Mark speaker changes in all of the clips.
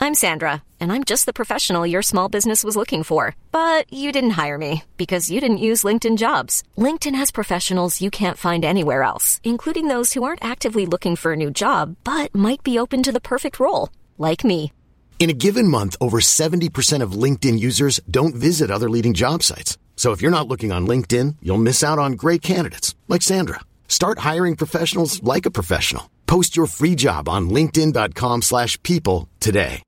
Speaker 1: I'm Sandra, and I'm just the professional your small business was looking for. But you didn't hire me because you didn't use LinkedIn Jobs. LinkedIn has professionals you can't find anywhere else, including those who aren't actively looking for a new job, but might be open to the perfect role, like me.
Speaker 2: In a given month, over 70% of LinkedIn users don't visit other leading job sites. So if you're not looking on LinkedIn, you'll miss out on great candidates like Sandra. Start hiring professionals like a professional. Post your free job on linkedin.com/people today.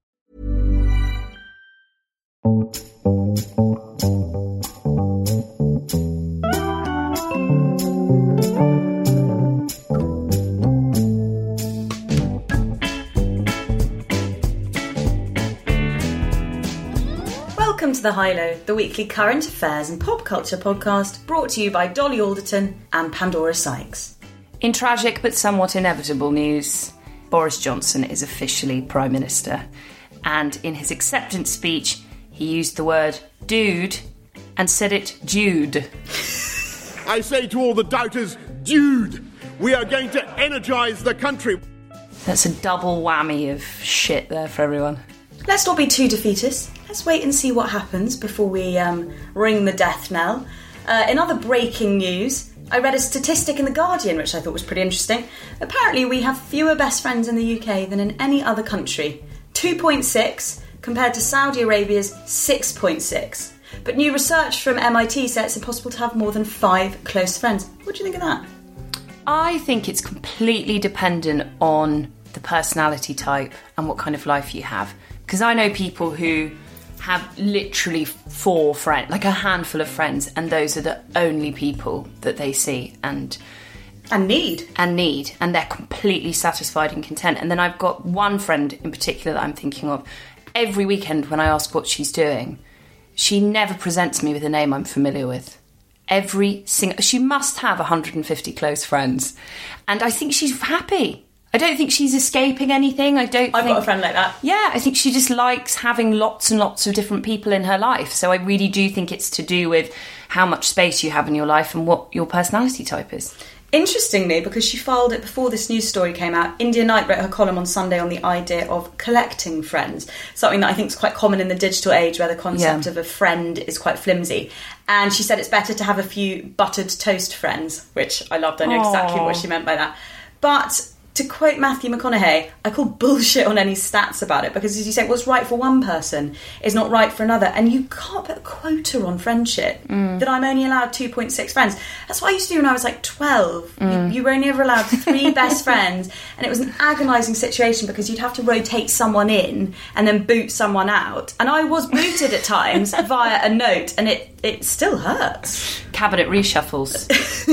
Speaker 3: Welcome to The High Low, the weekly current affairs and pop culture podcast brought to you by Dolly Alderton and Pandora Sykes.
Speaker 4: In tragic but somewhat inevitable news, Boris Johnson is officially Prime Minister. And in his acceptance speech, he used the word dude and said it Jude.
Speaker 5: I say to all the doubters, dude, we are going to energise the country.
Speaker 4: That's a double whammy of shit there for everyone.
Speaker 3: Let's not be too defeatist. Let's wait and see what happens before we ring the death knell. In other breaking news, I read a statistic in The Guardian, which I thought was pretty interesting. Apparently, we have fewer best friends in the UK than in any other country. 2.6 compared to Saudi Arabia's 6.6. But new research from MIT says it's impossible to have more than 5 close friends. What do you think of that?
Speaker 4: I think it's completely dependent on the personality type and what kind of life you have. Because I know people who have literally 4 friends, like a handful of friends, and those are the only people that they see and need, and they're completely satisfied and content. And then I've got one friend in particular that I'm thinking of. Every weekend when I ask what she's doing, she never presents me with a name I'm familiar with. She must have 150 close friends, and I think she's happy. I don't think she's escaping anything. I've got
Speaker 3: a friend like that.
Speaker 4: Yeah, I think she just likes having lots and lots of different people in her life. So I really do think it's to do with how much space you have in your life and what your personality type is.
Speaker 3: Interestingly, because she filed it before this news story came out, India Knight wrote her column on Sunday on the idea of collecting friends, something that I think is quite common in the digital age where the concept of a friend is quite flimsy. And she said it's better to have a few buttered toast friends, which I loved. I know exactly what she meant by that. But to quote Matthew McConaughey, I call bullshit on any stats about it, because as you say, what's right for one person is not right for another, and you can't put a quota on friendship that I'm only allowed 2.6 friends. That's what I used to do when I was like 12. You were only ever allowed 3 best friends, and it was an agonising situation because you'd have to rotate someone in and then boot someone out. And I was booted at times via a note, and it still hurts.
Speaker 4: Cabinet reshuffles.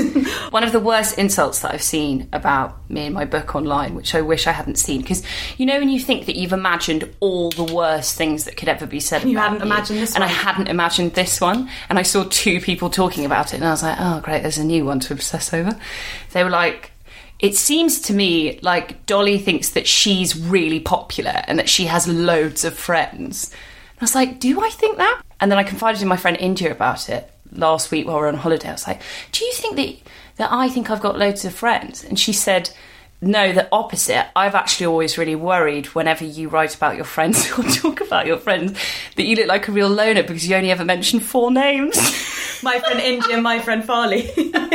Speaker 4: One of the worst insults that I've seen about me in my book online, which I wish I hadn't seen, because you know when you think that you've imagined all the worst things that could ever be said about you,
Speaker 3: hadn't imagined this one.
Speaker 4: And I hadn't imagined this one, and I saw 2 people talking about it, and I was like, oh great, there's a new one to obsess over. They were like, it seems to me like Dolly thinks that she's really popular and that she has loads of friends. And I was like, do I think that? And then I confided in my friend India about it last week while we were on holiday. I was like, do you think that I think I've got loads of friends? And she said, no, the opposite. I've actually always really worried whenever you write about your friends or talk about your friends that you look like a real loner because you only ever mention 4 names.
Speaker 3: My friend India, my friend Farley.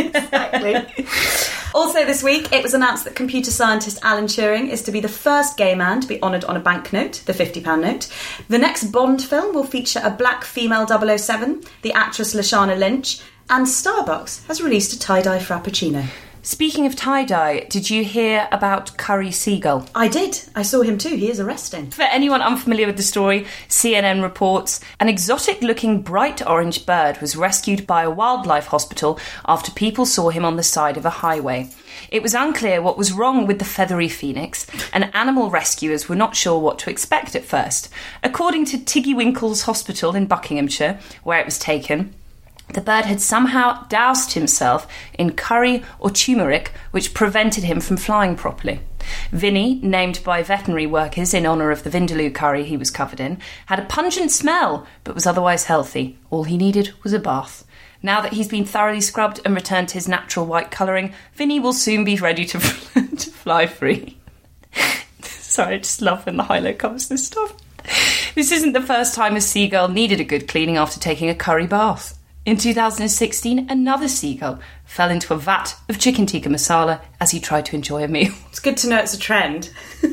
Speaker 3: Exactly. Also this week, it was announced that computer scientist Alan Turing is to be the first gay man to be honoured on a banknote, the £50 note. The next Bond film will feature a black female 007, the actress Lashana Lynch, and Starbucks has released a tie-dye frappuccino.
Speaker 4: Speaking of tie-dye, did you hear about Curry Seagull?
Speaker 3: I did. I saw him too. He is arresting.
Speaker 4: For anyone unfamiliar with the story, CNN reports an exotic-looking bright orange bird was rescued by a wildlife hospital after people saw him on the side of a highway. It was unclear what was wrong with the feathery phoenix, and animal rescuers were not sure what to expect at first. According to Tiggywinkle's Hospital in Buckinghamshire, where it was taken, the bird had somehow doused himself in curry or turmeric, which prevented him from flying properly. Vinny, named by veterinary workers in honour of the Vindaloo curry he was covered in, had a pungent smell, but was otherwise healthy. All he needed was a bath. Now that he's been thoroughly scrubbed and returned to his natural white colouring, Vinny will soon be ready to fly free. Sorry, I just love when the high-low covers this stuff. This isn't the first time a seagull needed a good cleaning after taking a curry bath. In 2016, another seagull fell into a vat of chicken tikka masala as he tried to enjoy a meal.
Speaker 3: It's good to know it's a trend.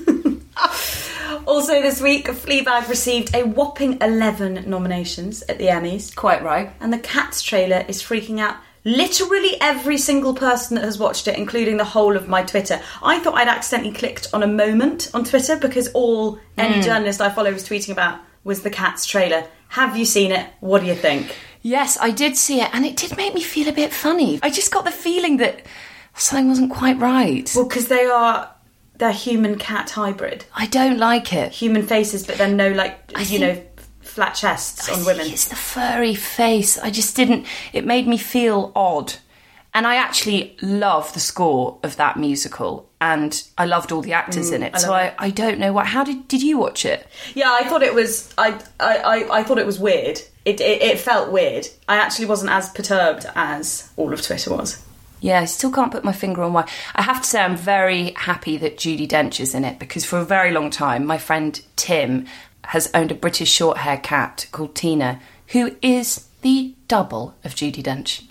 Speaker 3: Also this week, Fleabag received a whopping 11 nominations at the Emmys.
Speaker 4: Quite right.
Speaker 3: And the Cats trailer is freaking out literally every single person that has watched it, including the whole of my Twitter. I thought I'd accidentally clicked on a moment on Twitter because all any journalist I follow was tweeting about was the Cats trailer. Have you seen it? What do you think?
Speaker 4: Yes, I did see it, and it did make me feel a bit funny. I just got the feeling that something wasn't quite right.
Speaker 3: Well, because they're human-cat hybrid.
Speaker 4: I don't like it.
Speaker 3: Human faces, but then no, flat chests on women.
Speaker 4: It's the furry face. I just didn't... It made me feel odd. And I actually love the score of that musical, and I loved all the actors in it. So I don't know how did you watch it?
Speaker 3: Yeah, I thought it was I thought it was weird. It felt weird. I actually wasn't as perturbed as all of Twitter was.
Speaker 4: Yeah, I still can't put my finger on why. I have to say I'm very happy that Judi Dench is in it, because for a very long time my friend Tim has owned a British short-haired cat called Tina, who is the double of Judi Dench.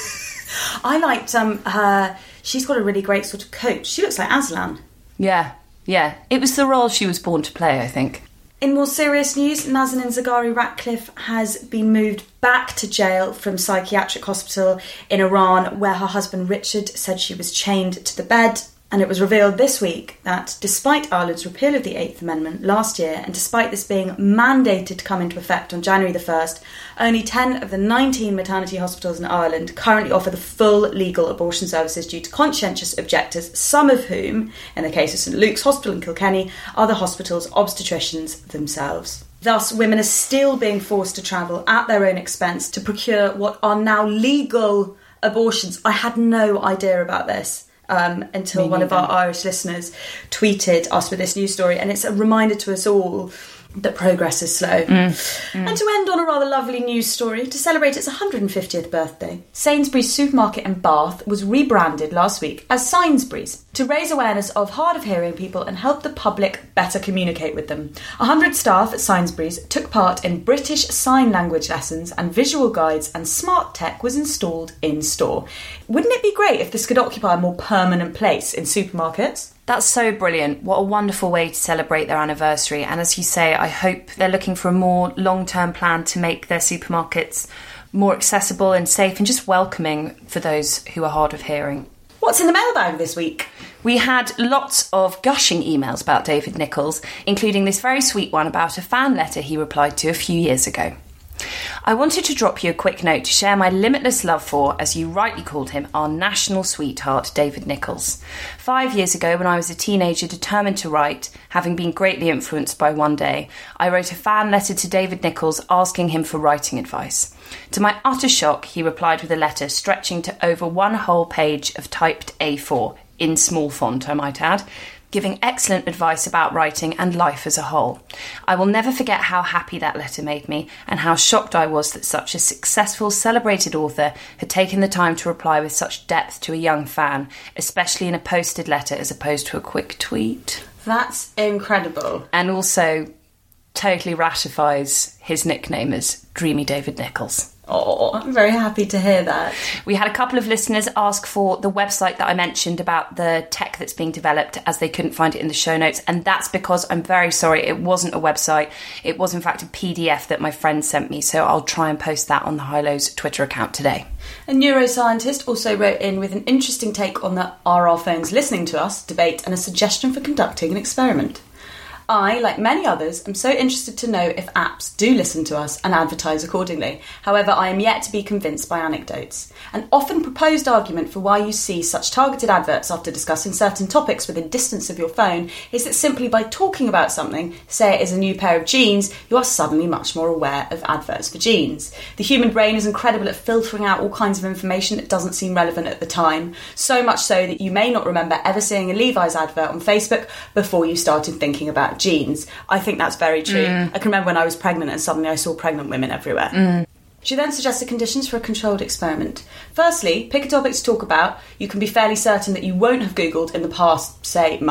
Speaker 3: I liked her. She's got a really great sort of coat. She looks like Aslan.
Speaker 4: Yeah. It was the role she was born to play, I think.
Speaker 3: In more serious news, Nazanin Zaghari Ratcliffe has been moved back to jail from psychiatric hospital in Iran, where her husband Richard said she was chained to the bed. And it was revealed this week that despite Ireland's repeal of the 8th Amendment last year, and despite this being mandated to come into effect on January the 1st, only 10 of the 19 maternity hospitals in Ireland currently offer the full legal abortion services due to conscientious objectors, some of whom, in the case of St Luke's Hospital in Kilkenny, are the hospital's obstetricians themselves. Thus, women are still being forced to travel at their own expense to procure what are now legal abortions. I had no idea about this. Until one of our Irish listeners tweeted us with this news story, and it's a reminder to us all that progress is slow. And to end on a rather lovely news story, to celebrate its 150th birthday, Sainsbury's supermarket in Bath was rebranded last week as Sainsbury's to raise awareness of hard of hearing people and help the public better communicate with them. 100 staff at Sainsbury's took part in British Sign Language lessons, and visual guides and smart tech was installed in store. Wouldn't it be great if this could occupy a more permanent place in supermarkets?
Speaker 4: That's so brilliant. What a wonderful way to celebrate their anniversary. And as you say, I hope they're looking for a more long-term plan to make their supermarkets more accessible and safe and just welcoming for those who are hard of hearing.
Speaker 3: What's in the mailbag this week?
Speaker 4: We had lots of gushing emails about David Nicholls, including this very sweet one about a fan letter he replied to a few years ago. I wanted to drop you a quick note to share my limitless love for, as you rightly called him, our national sweetheart, David Nicholls. 5 years ago, when I was a teenager determined to write, having been greatly influenced by One Day, I wrote a fan letter to David Nicholls asking him for writing advice. To my utter shock, he replied with a letter stretching to over one whole page of typed A4, in small font, I might add, giving excellent advice about writing and life as a whole. I will never forget how happy that letter made me, and how shocked I was that such a successful, celebrated author had taken the time to reply with such depth to a young fan, especially in a posted letter as opposed to a quick tweet.
Speaker 3: That's incredible.
Speaker 4: And also totally ratifies his nickname as Dreamy David Nicholls.
Speaker 3: Oh, I'm very happy to hear that.
Speaker 4: We had a couple of listeners ask for the website that I mentioned about the tech that's being developed, as they couldn't find it in the show notes. And that's because, I'm very sorry, it wasn't a website. It was, in fact, a PDF that my friend sent me. So I'll try and post that on the High Lows Twitter account today.
Speaker 3: A neuroscientist also wrote in with an interesting take on the "Are our phones listening to us?" debate and a suggestion for conducting an experiment. I, like many others, am so interested to know if apps do listen to us and advertise accordingly. However, I am yet to be convinced by anecdotes. An often proposed argument for why you see such targeted adverts after discussing certain topics within distance of your phone is that simply by talking about something, say it is a new pair of jeans, you are suddenly much more aware of adverts for jeans. The human brain is incredible at filtering out all kinds of information that doesn't seem relevant at the time, so much so that you may not remember ever seeing a Levi's advert on Facebook before you started thinking about jeans. I think that's very true. I can remember when I was pregnant and suddenly I saw pregnant women everywhere. She then suggested conditions for a controlled experiment. Firstly, pick a topic to talk about you can be fairly certain that you won't have Googled in the past, say, month.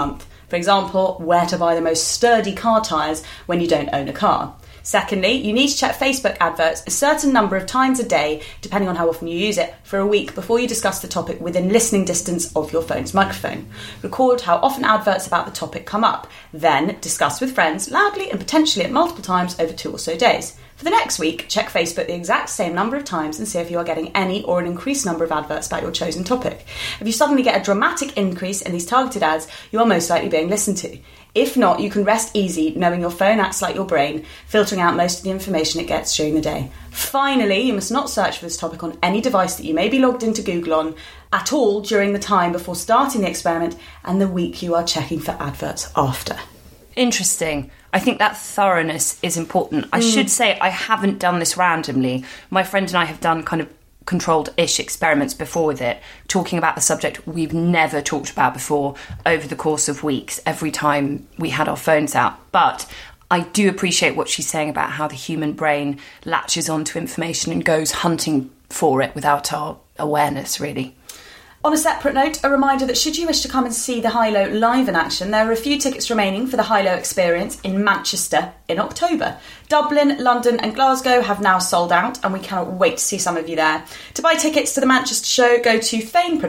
Speaker 3: For example, where to buy the most sturdy car tyres when you don't own a car. Secondly, you need to check Facebook adverts a certain number of times a day, depending on how often you use it, for a week before you discuss the topic within listening distance of your phone's microphone. Record how often adverts about the topic come up. Then discuss with friends loudly and potentially at multiple times over 2 or so days. For the next week, check Facebook the exact same number of times and see if you are getting any or an increased number of adverts about your chosen topic. If you suddenly get a dramatic increase in these targeted ads, you are most likely being listened to. If not, you can rest easy knowing your phone acts like your brain, filtering out most of the information it gets during the day. Finally, you must not search for this topic on any device that you may be logged into Google on at all during the time before starting the experiment and the week you are checking for adverts after.
Speaker 4: Interesting. I think that thoroughness is important. I should say I haven't done this randomly. My friend and I have done kind of controlled-ish experiments before with it, talking about the subject we've never talked about before over the course of weeks, every time we had our phones out. But I do appreciate what she's saying about how the human brain latches onto information and goes hunting for it without our awareness, really.
Speaker 3: On a separate note, a reminder that should you wish to come and see the Hilo live in action, there are a few tickets remaining for the Hilo experience in Manchester in October. Dublin, London and Glasgow have now sold out and we cannot wait to see some of you there. To buy tickets to the Manchester show, go to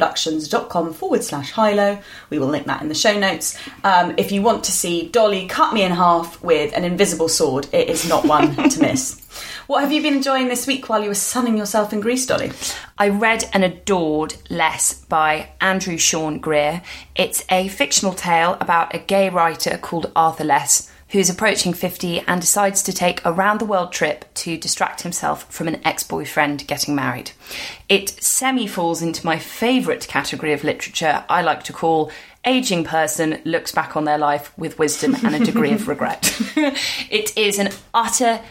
Speaker 3: faneproductions.com/Hilo. We will link that in the show notes. If you want to see Dolly cut me in half with an invisible sword, it is not one to miss. What have you been enjoying this week while you were sunning yourself in Greece, Dolly?
Speaker 4: I read and adored Less by Andrew Sean Greer. It's a fictional tale about a gay writer called Arthur Less, who's approaching 50 and decides to take a round-the-world trip to distract himself from an ex-boyfriend getting married. It semi-falls into my favourite category of literature I like to call ageing person looks back on their life with wisdom and a degree of regret. It is an utter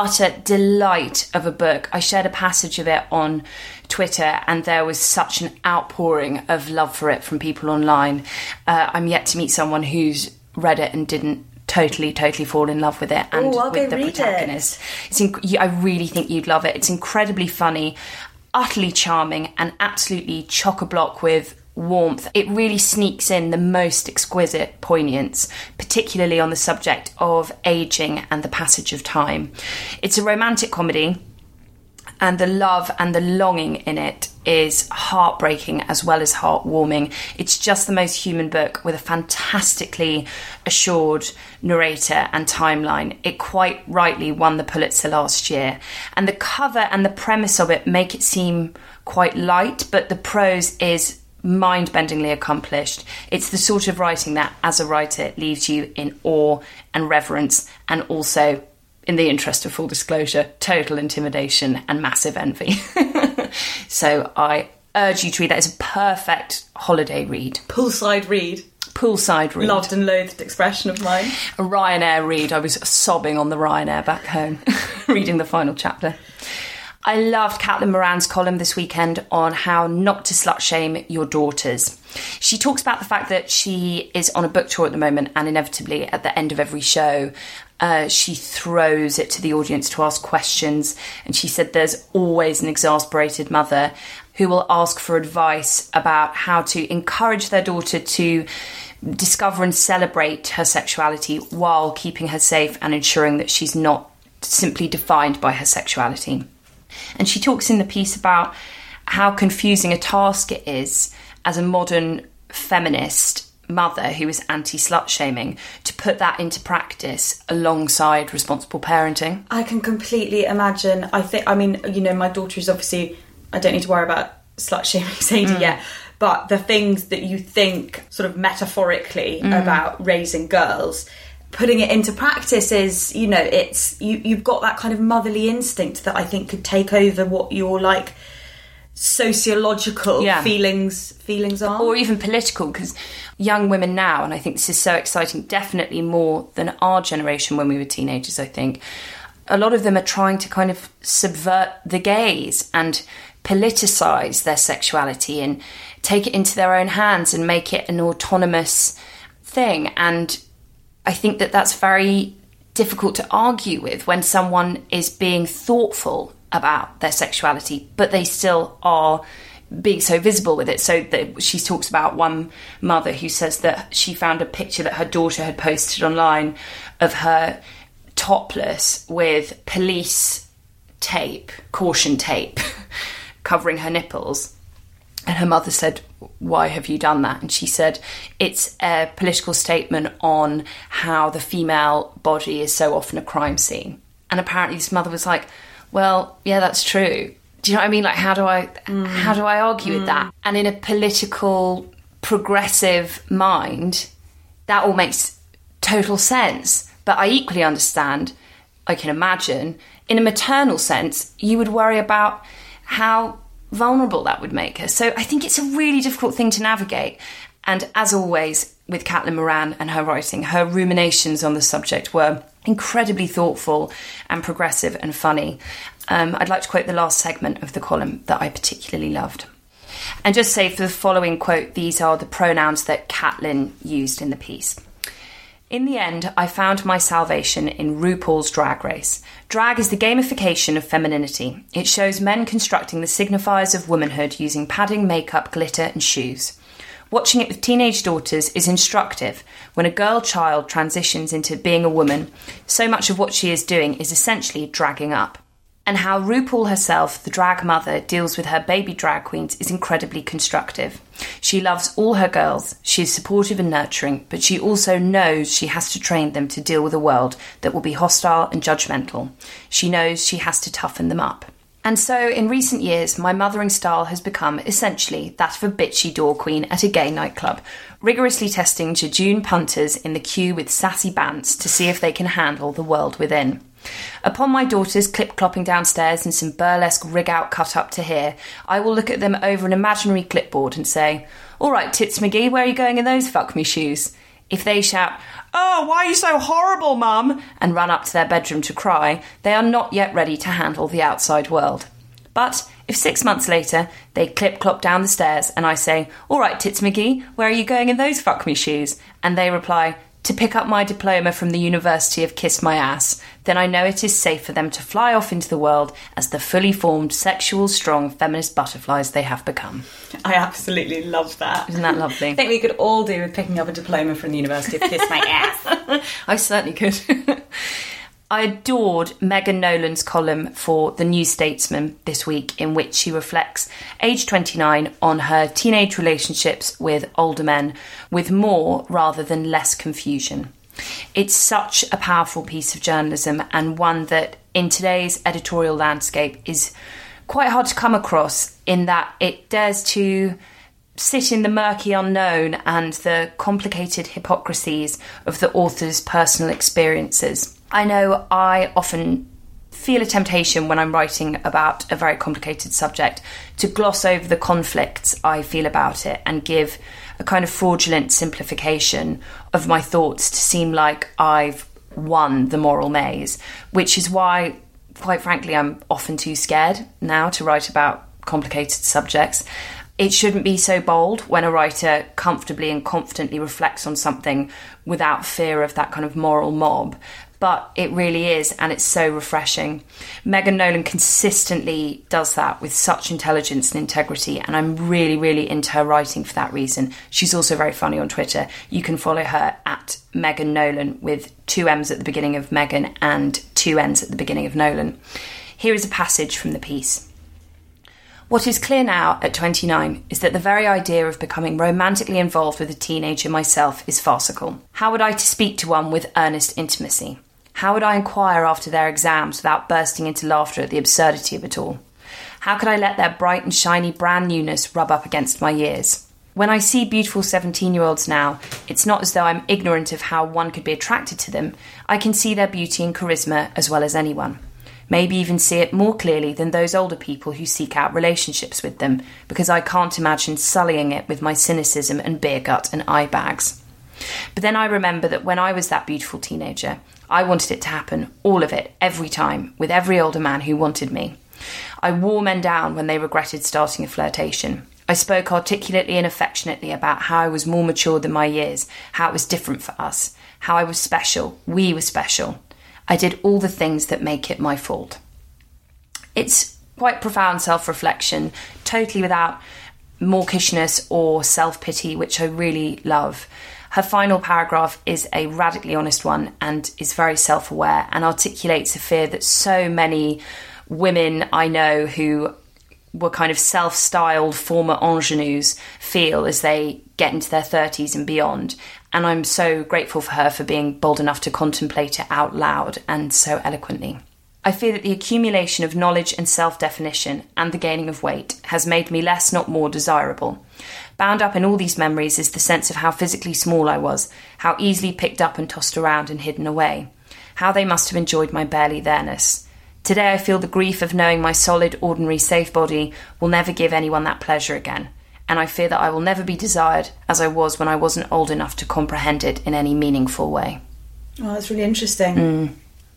Speaker 4: delight of a book. I shared a passage of it on Twitter and there was such an outpouring of love for it from people online. I'm yet to meet someone who's read it and didn't totally fall in love with it and with the protagonist. I really think you'd love it. It's incredibly funny, utterly charming and absolutely chock-a-block with warmth. It really sneaks in the most exquisite poignance, particularly on the subject of ageing and the passage of time. It's a romantic comedy and the love and the longing in it is heartbreaking as well as heartwarming. It's just the most human book with a fantastically assured narrator and timeline. It quite rightly won the Pulitzer last year. And the cover and the premise of it make it seem quite light, but the prose is mind-bendingly accomplished. It's the sort of writing that, as a writer, leaves you in awe and reverence and also, in the interest of full disclosure, total intimidation and massive envy. So I urge you to read that. It's a perfect holiday read.
Speaker 3: Poolside read.
Speaker 4: Loved
Speaker 3: and loathed expression of mine.
Speaker 4: A Ryanair read. I was sobbing on the Ryanair back home, reading the final chapter. I loved Caitlin Moran's column this weekend on how not to slut-shame your daughters. She talks about the fact that she is on a book tour at the moment and inevitably at the end of every show she throws it to the audience to ask questions, and she said there's always an exasperated mother who will ask for advice about how to encourage their daughter to discover and celebrate her sexuality while keeping her safe and ensuring that she's not simply defined by her sexuality. And she talks in the piece about how confusing a task it is as a modern feminist mother who is anti-slut-shaming to put that into practice alongside responsible parenting.
Speaker 3: I can completely imagine. My daughter is obviously, I don't need to worry about slut-shaming Sadie yet, but the things that you think sort of metaphorically about raising girls, putting it into practice is, it's you've got that kind of motherly instinct that I think could take over what your like sociological feelings are,
Speaker 4: or even political, because young women now, and I think this is so exciting, definitely more than our generation when we were teenagers, I think a lot of them are trying to kind of subvert the gaze and politicise their sexuality and take it into their own hands and make it an autonomous thing. And I think that that's very difficult to argue with when someone is being thoughtful about their sexuality, but they still are being so visible with it. So that she talks about one mother who says that she found a picture that her daughter had posted online of her topless with police tape, caution tape, covering her nipples. And her mother said, "Why have you done that?" And she said, "It's a political statement on how the female body is so often a crime scene." And apparently this mother was like, "Well, yeah, that's true." Do you know what I mean? Like, how do I argue with that? And in a political, progressive mind, that all makes total sense. But I equally understand, I can imagine, in a maternal sense, you would worry about how vulnerable that would make her. So I think it's a really difficult thing to navigate. And as always, with Caitlin Moran and her writing, her ruminations on the subject were incredibly thoughtful and progressive and funny. I'd like to quote the last segment of the column that I particularly loved. And just say for the following quote, these are the pronouns that Caitlin used in the piece. "In the end, I found my salvation in RuPaul's Drag Race. Drag is the gamification of femininity. It shows men constructing the signifiers of womanhood using padding, makeup, glitter and shoes. Watching it with teenage daughters is instructive. When a girl child transitions into being a woman, so much of what she is doing is essentially dragging up. And how RuPaul herself, the drag mother, deals with her baby drag queens is incredibly constructive. She loves all her girls, she is supportive and nurturing, but she also knows she has to train them to deal with a world that will be hostile and judgmental. She knows she has to toughen them up. And so, in recent years, my mothering style has become essentially that of a bitchy door queen at a gay nightclub, rigorously testing jejune punters in the queue with sassy bants to see if they can handle the world within. Upon my daughters clip-clopping downstairs in some burlesque rig-out cut-up to here, I will look at them over an imaginary clipboard and say, 'All right, Tits McGee, where are you going in those fuck-me shoes?' If they shout, 'Oh, why are you so horrible, Mum?' and run up to their bedroom to cry, they are not yet ready to handle the outside world. But if 6 months later they clip-clop down the stairs and I say, 'All right, Tits McGee, where are you going in those fuck-me shoes?' and they reply, 'To pick up my diploma from the University of Kiss My Ass,' then I know it is safe for them to fly off into the world as the fully formed, sexual, strong, feminist butterflies they have become."
Speaker 3: I absolutely love that.
Speaker 4: Isn't that lovely?
Speaker 3: I think we could all do with picking up a diploma from the University of Kiss My Ass.
Speaker 4: I certainly could. I adored Megan Nolan's column for The New Statesman this week, in which she reflects, age 29, on her teenage relationships with older men, with more rather than less confusion. It's such a powerful piece of journalism, and one that in today's editorial landscape is quite hard to come across, in that it dares to sit in the murky unknown and the complicated hypocrisies of the author's personal experiences. I know I often feel a temptation when I'm writing about a very complicated subject to gloss over the conflicts I feel about it and give a kind of fraudulent simplification of my thoughts to seem like I've won the moral maze, which is why, quite frankly, I'm often too scared now to write about complicated subjects. It shouldn't be so bold when a writer comfortably and confidently reflects on something without fear of that kind of moral mob. But it really is, and it's so refreshing. Megan Nolan consistently does that with such intelligence and integrity, and I'm really, really into her writing for that reason. She's also very funny on Twitter. You can follow her at Megan Nolan, with 2 M's at the beginning of Megan and 2 N's at the beginning of Nolan. Here is a passage from the piece. "What is clear now, at 29, is that the very idea of becoming romantically involved with a teenager myself is farcical. How would I to speak to one with earnest intimacy? How would I inquire after their exams without bursting into laughter at the absurdity of it all? How could I let their bright and shiny brand newness rub up against my years? When I see beautiful 17-year-olds now, it's not as though I'm ignorant of how one could be attracted to them. I can see their beauty and charisma as well as anyone. Maybe even see it more clearly than those older people who seek out relationships with them, because I can't imagine sullying it with my cynicism and beer gut and eye bags. But then I remember that when I was that beautiful teenager, I wanted it to happen, all of it, every time, with every older man who wanted me. I wore men down when they regretted starting a flirtation. I spoke articulately and affectionately about how I was more mature than my years, how it was different for us, how I was special, we were special. I did all the things that make it my fault." It's quite profound self-reflection totally without mawkishness or self-pity, which I really love. Her final paragraph is a radically honest one and is very self-aware and articulates a fear that so many women I know who were kind of self-styled former ingenues feel as they get into their 30s and beyond. And I'm so grateful for her for being bold enough to contemplate it out loud and so eloquently. I fear that the accumulation of knowledge and self-definition and the gaining of weight has made me less, not more, desirable. Bound up in all these memories is the sense of how physically small I was, how easily picked up and tossed around and hidden away, how they must have enjoyed my barely there-ness. Today I feel the grief of knowing my solid, ordinary, safe body will never give anyone that pleasure again, and I fear that I will never be desired as I was when I wasn't old enough to comprehend it in any meaningful way.
Speaker 3: Oh, that's really interesting.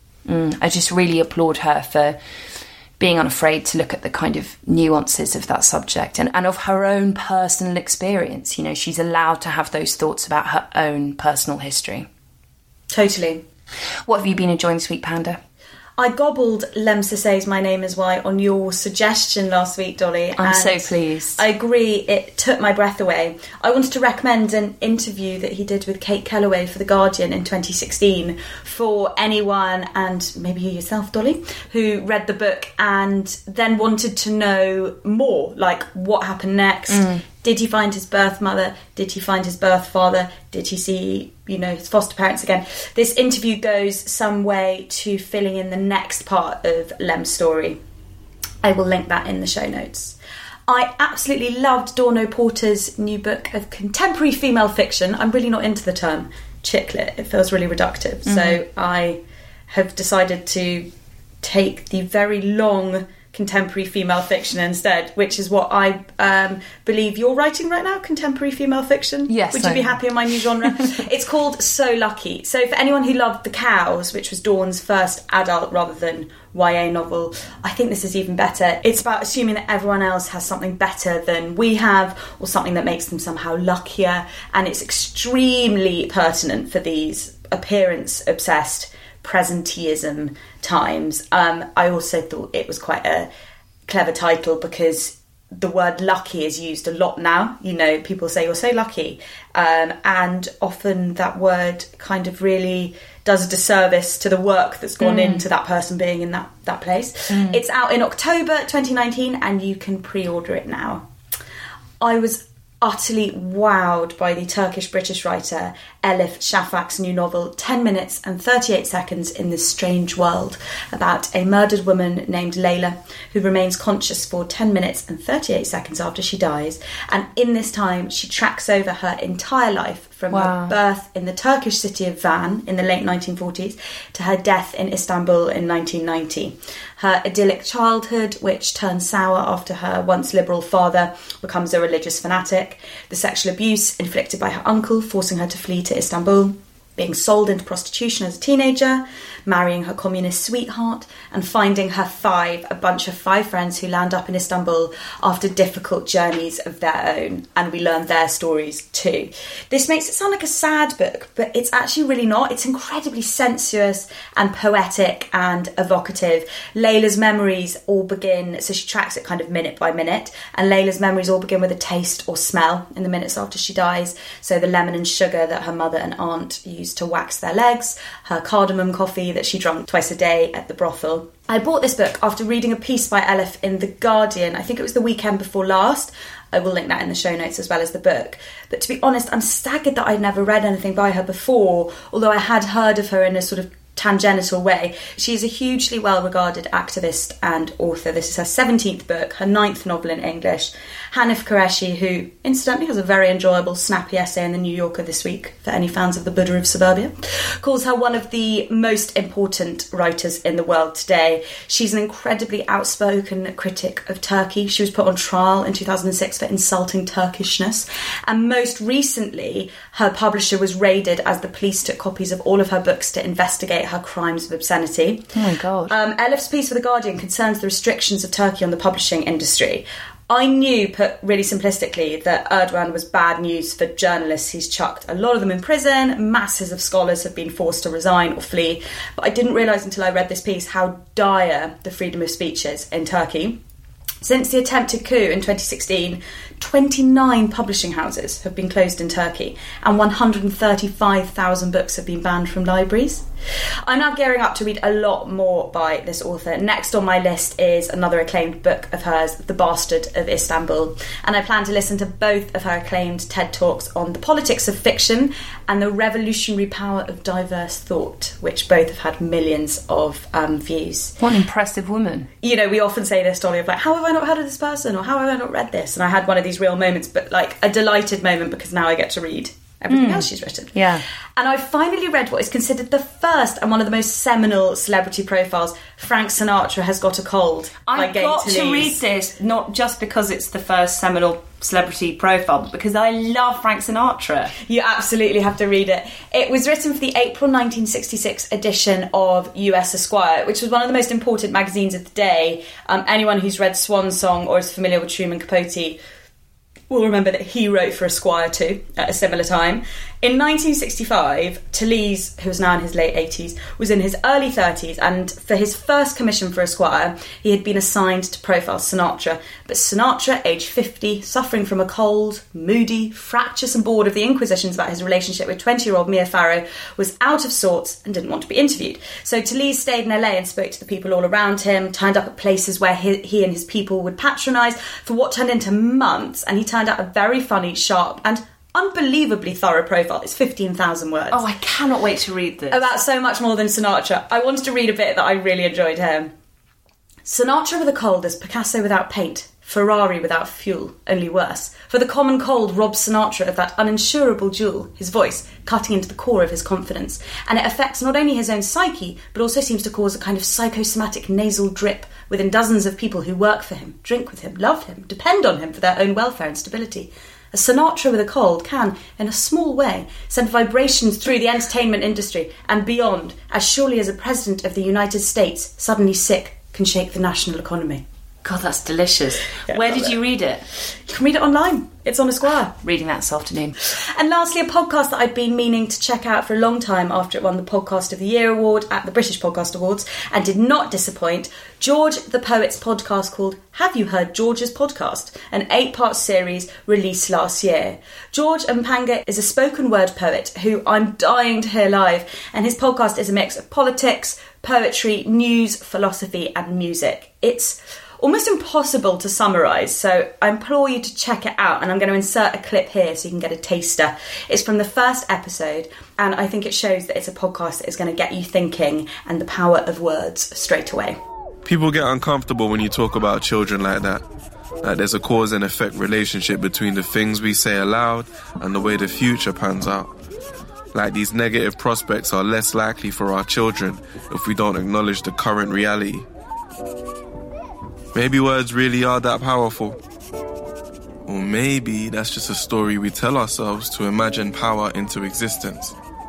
Speaker 4: I just really applaud her for being unafraid to look at the kind of nuances of that subject and of her own personal experience. You know, she's allowed to have those thoughts about her own personal history.
Speaker 3: Totally.
Speaker 4: What have you been enjoying this week, Panda?
Speaker 3: I gobbled Lem Sisay's My Name Is Why on your suggestion last week, Dolly.
Speaker 4: I'm so pleased.
Speaker 3: I agree, it took my breath away. I wanted to recommend an interview that he did with Kate Kellaway for The Guardian in 2016 for anyone, and maybe you yourself, Dolly, who read the book and then wanted to know more, like what happened next. Did he find his birth mother? Did he find his birth father? Did he see, his foster parents again? This interview goes some way to filling in the next part of Lem's story. I will link that in the show notes. I absolutely loved Dawn Porter's new book of contemporary female fiction. I'm really not into the term chick lit. It feels really reductive. So I have decided to take the very long contemporary female fiction instead, which is what I believe you're writing right now, contemporary female fiction.
Speaker 4: Yes.
Speaker 3: Would you be happy in my new genre? It's called So Lucky. So for anyone who loved The Cows, which was Dawn's first adult rather than YA novel, I think this is even better. It's about assuming that everyone else has something better than we have, or something that makes them somehow luckier, and it's extremely pertinent for these appearance-obsessed presenteeism times. I also thought it was quite a clever title because the word lucky is used a lot now. People say you're so lucky, and often that word kind of really does a disservice to the work that's gone into that person being in that place. It's out in October 2019 and you can pre-order it now. I was utterly wowed by the Turkish-British writer Elif Shafak's new novel 10 minutes and 38 seconds in this strange world, about a murdered woman named Layla who remains conscious for 10 minutes and 38 seconds after she dies, and in this time she tracks over her entire life from her birth in the Turkish city of Van in the late 1940s to her death in Istanbul in 1990. Her idyllic childhood, which turns sour after her once liberal father becomes a religious fanatic, the sexual abuse inflicted by her uncle, forcing her to flee to Istanbul, being sold into prostitution as a teenager, marrying her communist sweetheart, and finding a bunch of five friends who land up in Istanbul after difficult journeys of their own, and we learn their stories too. This makes it sound like a sad book, but it's actually really not. It's incredibly sensuous and poetic and evocative. Layla's memories all begin, so she tracks it kind of minute by minute, and Layla's memories all begin with a taste or smell in the minutes after she dies. So the lemon and sugar that her mother and aunt used to wax their legs, her cardamom coffee that she drank twice a day at the brothel. I bought this book after reading a piece by Elif in The Guardian. I think it was the weekend before last. I will link that in the show notes as well as the book. But to be honest, I'm staggered that I'd never read anything by her before, although I had heard of her in a sort of tangential way. She's a hugely well-regarded activist and author. This is her 17th book, her 9th novel in English. Hanif Qureshi, who incidentally has a very enjoyable, snappy essay in The New Yorker this week for any fans of the Buddha of suburbia, calls her one of the most important writers in the world today. She's an incredibly outspoken critic of Turkey. She was put on trial in 2006 for insulting Turkishness, and most recently her publisher was raided as the police took copies of all of her books to investigate her crimes of obscenity.
Speaker 4: Oh my God.
Speaker 3: Elif's piece for The Guardian concerns the restrictions of Turkey on the publishing industry. I knew, put really simplistically, that Erdogan was bad news for journalists. He's chucked a lot of them in prison, masses of scholars have been forced to resign or flee, but I didn't realise until I read this piece how dire the freedom of speech is in Turkey. Since the attempted coup in 2016, 29 publishing houses have been closed in Turkey and 135,000 books have been banned from libraries. I'm now gearing up to read a lot more by this author. Next on my list is another acclaimed book of hers, The Bastard of Istanbul, and I plan to listen to both of her acclaimed TED Talks on the politics of fiction and the revolutionary power of diverse thought, which both have had millions of views.
Speaker 4: What an impressive woman.
Speaker 3: You know, we often say this, Dolly, of like, how have I not heard of this person, or how have I not read this? And I had one of these real moments, but like a delighted moment because now I get to read everything else she's written.
Speaker 4: Yeah.
Speaker 3: And I finally read what is considered the first and one of the most seminal celebrity profiles, Frank Sinatra Has Got a Cold.
Speaker 4: I've got to read this, not just because it's the first seminal celebrity profile, but because I love Frank Sinatra.
Speaker 3: You absolutely have to read it. It was written for the April 1966 edition of US Esquire, which was one of the most important magazines of the day. Anyone who's read Swan Song or is familiar with Truman Capote will remember that he wrote for Esquire too at a similar time. In 1965, Talese, who was now in his late 80s, was in his early 30s, and for his first commission for Esquire, he had been assigned to profile Sinatra. But Sinatra, aged 50, suffering from a cold, moody, fractious and bored of the inquisitions about his relationship with 20-year-old Mia Farrow, was out of sorts and didn't want to be interviewed. So Talese stayed in LA and spoke to the people all around him, turned up at places where he and his people would patronise for what turned into months, and he turned out a very funny, sharp and unbelievably thorough profile. It's 15,000 words.
Speaker 4: Oh, I cannot wait to read this.
Speaker 3: About so much more than Sinatra. I wanted to read a bit that I really enjoyed here. Sinatra with a cold is Picasso without paint, Ferrari without fuel, only worse. For the common cold robs Sinatra of that uninsurable jewel, his voice, cutting into the core of his confidence. And it affects not only his own psyche, but also seems to cause a kind of psychosomatic nasal drip within dozens of people who work for him, drink with him, love him, depend on him for their own welfare and stability. A Sinatra with a cold can, in a small way, send vibrations through the entertainment industry and beyond, as surely as a president of the United States, suddenly sick, can shake the national economy.
Speaker 4: God, that's delicious.
Speaker 3: Yeah,
Speaker 4: Where did you read it?
Speaker 3: You can read it online. It's on Esquire.
Speaker 4: Reading that this afternoon.
Speaker 3: And lastly, a podcast that I'd been meaning to check out for a long time after it won the Podcast of the Year award at the British Podcast Awards and did not disappoint. George the Poet's podcast called Have You Heard George's Podcast? An 8-part series released last year. George Mpanga is a spoken word poet who I'm dying to hear live, and his podcast is a mix of politics, poetry, news, philosophy and music. It's almost impossible to summarise, so I implore you to check it out, and I'm going to insert a clip here so you can get a taster. It's from the first episode, and I think it shows that it's a podcast that is going to get you thinking and the power of words straight away.
Speaker 6: People get uncomfortable when you talk about children like that. Like there's a cause and effect relationship between the things we say aloud and the way the future pans out. Like these negative prospects are less likely for our children if we don't acknowledge the current reality. Maybe words really are that powerful. Or maybe that's just a story we tell ourselves to imagine power into existence.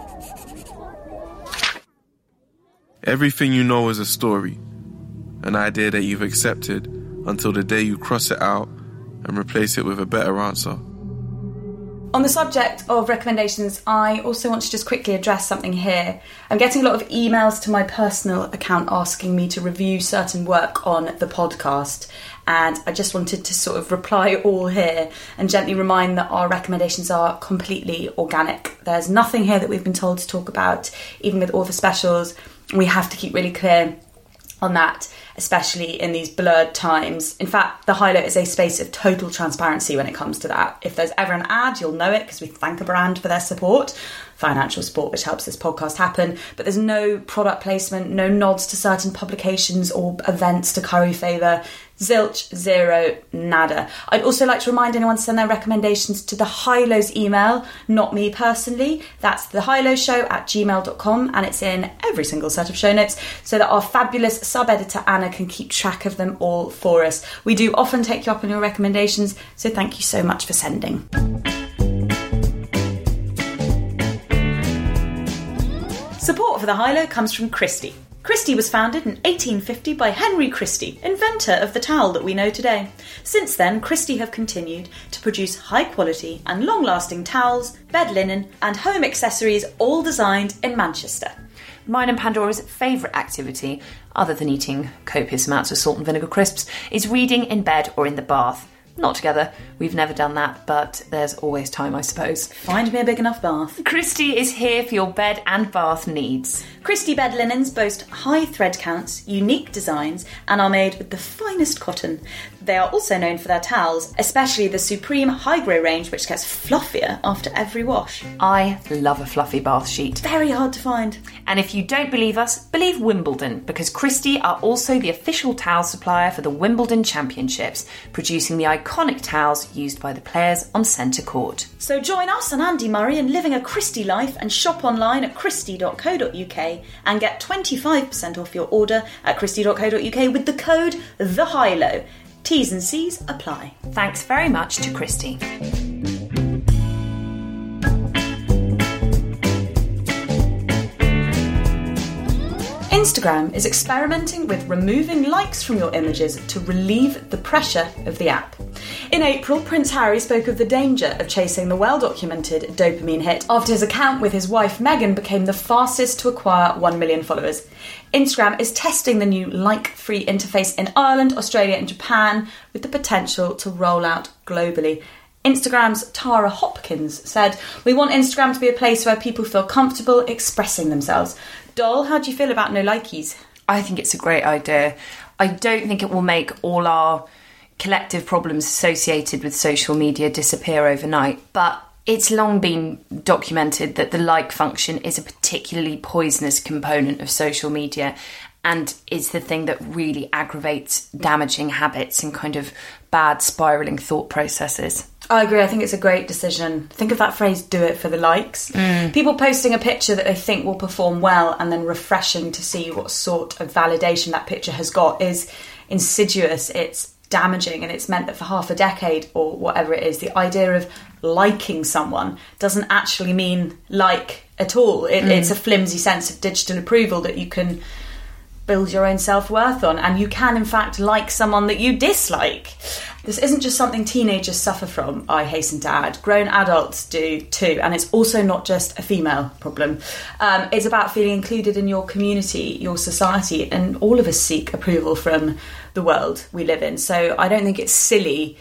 Speaker 6: Everything you know is a story, an idea that you've accepted until the day you cross it out and replace it with a better answer.
Speaker 3: On the subject of recommendations, I also want to just quickly address something here. I'm getting a lot of emails to my personal account asking me to review certain work on the podcast, and I just wanted to sort of reply all here and gently remind that our recommendations are completely organic. There's nothing here that we've been told to talk about, even with author specials. We have to keep really clear on that, especially in these blurred times. In fact, The High Low is a space of total transparency when it comes to that. If there's ever an ad, you'll know it because we thank a brand for their support, financial support, which helps this podcast happen. But there's no product placement, no nods to certain publications or events to curry favour. Zilch, zero, nada. I'd also like to remind anyone to send their recommendations to the High Low's email, not me personally. That's thehighlowshow@gmail.com, and it's in every single set of show notes so that our fabulous sub-editor Anna can keep track of them all for us. We do often take you up on your recommendations, so thank you so much for sending. Support for The High Low comes from Christie. Christie was founded in 1850 by Henry Christie, inventor of the towel that we know today. Since then, Christie have continued to produce high-quality and long-lasting towels, bed linen and home accessories, all designed in Manchester.
Speaker 4: Mine and Pandora's favourite activity other than eating copious amounts of salt and vinegar crisps, is reading in bed or in the bath. Not together. We've never done that, but there's always time, I suppose.
Speaker 3: Find me a big enough bath.
Speaker 4: Christie is here for your bed and bath needs.
Speaker 3: Christie bed linens boast high thread counts, unique designs, and are made with the finest cotton. They are also known for their towels, especially the Supreme High Grow range, which gets fluffier after every wash.
Speaker 4: I love a fluffy bath sheet.
Speaker 3: Very hard to find.
Speaker 4: And if you don't believe us, believe Wimbledon, because Christie are also the official towel supplier for the Wimbledon Championships, producing the iconic towels used by the players on centre court.
Speaker 3: So join us and Andy Murray in living a Christie life and shop online at christie.co.uk and get 25% off your order at christie.co.uk with the code THEHIGHLOW. T's and C's apply.
Speaker 4: Thanks very much to Christie.
Speaker 3: Instagram is experimenting with removing likes from your images to relieve the pressure of the app. In April, Prince Harry spoke of the danger of chasing the well-documented dopamine hit after his account with his wife Meghan became the fastest to acquire 1 million followers. Instagram is testing the new like-free interface in Ireland, Australia and Japan with the potential to roll out globally. Instagram's Tara Hopkins said, "We want Instagram to be a place where people feel comfortable expressing themselves." Doll, how do you feel about no likeys?
Speaker 4: I think it's a great idea. I don't think it will make all our collective problems associated with social media disappear overnight, but it's long been documented that the like function is a particularly poisonous component of social media and is the thing that really aggravates damaging habits and kind of bad spiralling thought processes.
Speaker 3: I agree. I think it's a great decision. Think of that phrase, do it for the likes. People posting a picture that they think will perform well and then refreshing to see what sort of validation that picture has got is insidious. It's damaging, and it's meant that for half a decade or whatever it is, the idea of liking someone doesn't actually mean like at all. It's a flimsy sense of digital approval that you can build your own self-worth on, and you can in fact like someone that you dislike. This isn't just something teenagers suffer from, I hasten to add. Grown adults do too, and it's also not just a female problem. It's about feeling included in your community, your society, and all of us seek approval from the world we live in. So I don't think it's silly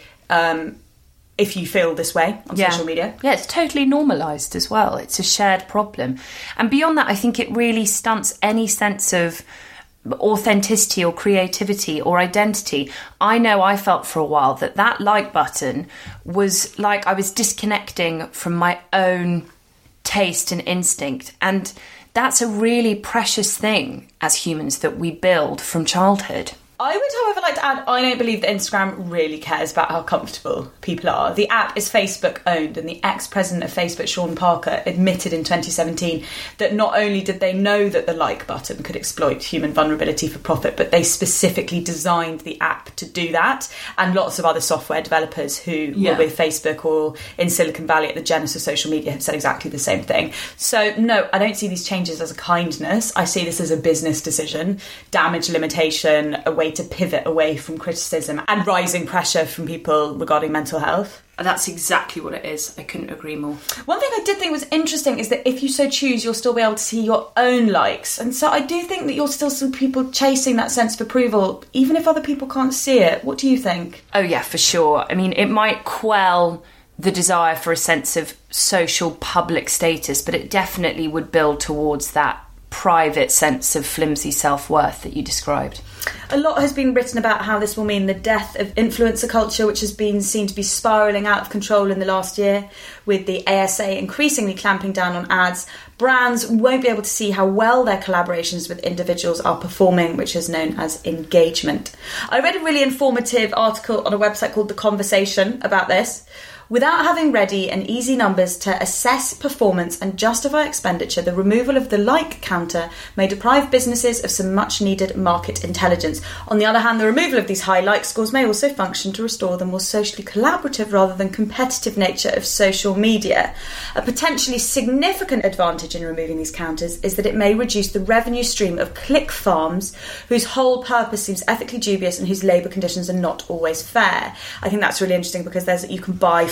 Speaker 3: if you feel this way on social media.
Speaker 4: Yeah, it's totally normalised as well. It's a shared problem. And beyond that, I think it really stunts any sense of authenticity or creativity or identity. I know I felt for a while that like button was like I was disconnecting from my own taste and instinct, and that's a really precious thing as humans that we build from childhood.
Speaker 3: I would, however, like to add, I don't believe that Instagram really cares about how comfortable people are. The app is Facebook owned, and the ex-president of Facebook, Sean Parker, admitted in 2017 that not only did they know that the like button could exploit human vulnerability for profit, but they specifically designed the app to do that. And lots of other software developers who were with Facebook or in Silicon Valley at the genesis of social media have said exactly the same thing. So no, I don't see these changes as a kindness. I see this as a business decision, damage limitation, a way to pivot away from criticism and rising pressure from people regarding mental health.
Speaker 4: That's exactly what it is. I couldn't agree more.
Speaker 3: One thing I did think was interesting is that if you so choose, you'll still be able to see your own likes. And so I do think that you'll still see people chasing that sense of approval, even if other people can't see it. What do you think?
Speaker 4: Oh, yeah, for sure. I mean, it might quell the desire for a sense of social public status, but it definitely would build towards that private sense of flimsy self-worth that you described.
Speaker 3: A lot has been written about how this will mean the death of influencer culture, which has been seen to be spiralling out of control in the last year. With the ASA increasingly clamping down on ads, brands won't be able to see how well their collaborations with individuals are performing, which is known as engagement. I read a really informative article on a website called The Conversation about this. Without having ready and easy numbers to assess performance and justify expenditure, the removal of the like counter may deprive businesses of some much needed market intelligence. On the other hand, the removal of these high like scores may also function to restore the more socially collaborative rather than competitive nature of social media. A potentially significant advantage in removing these counters is that it may reduce the revenue stream of click farms whose whole purpose seems ethically dubious and whose labour conditions are not always fair. I think that's really interesting because you can buy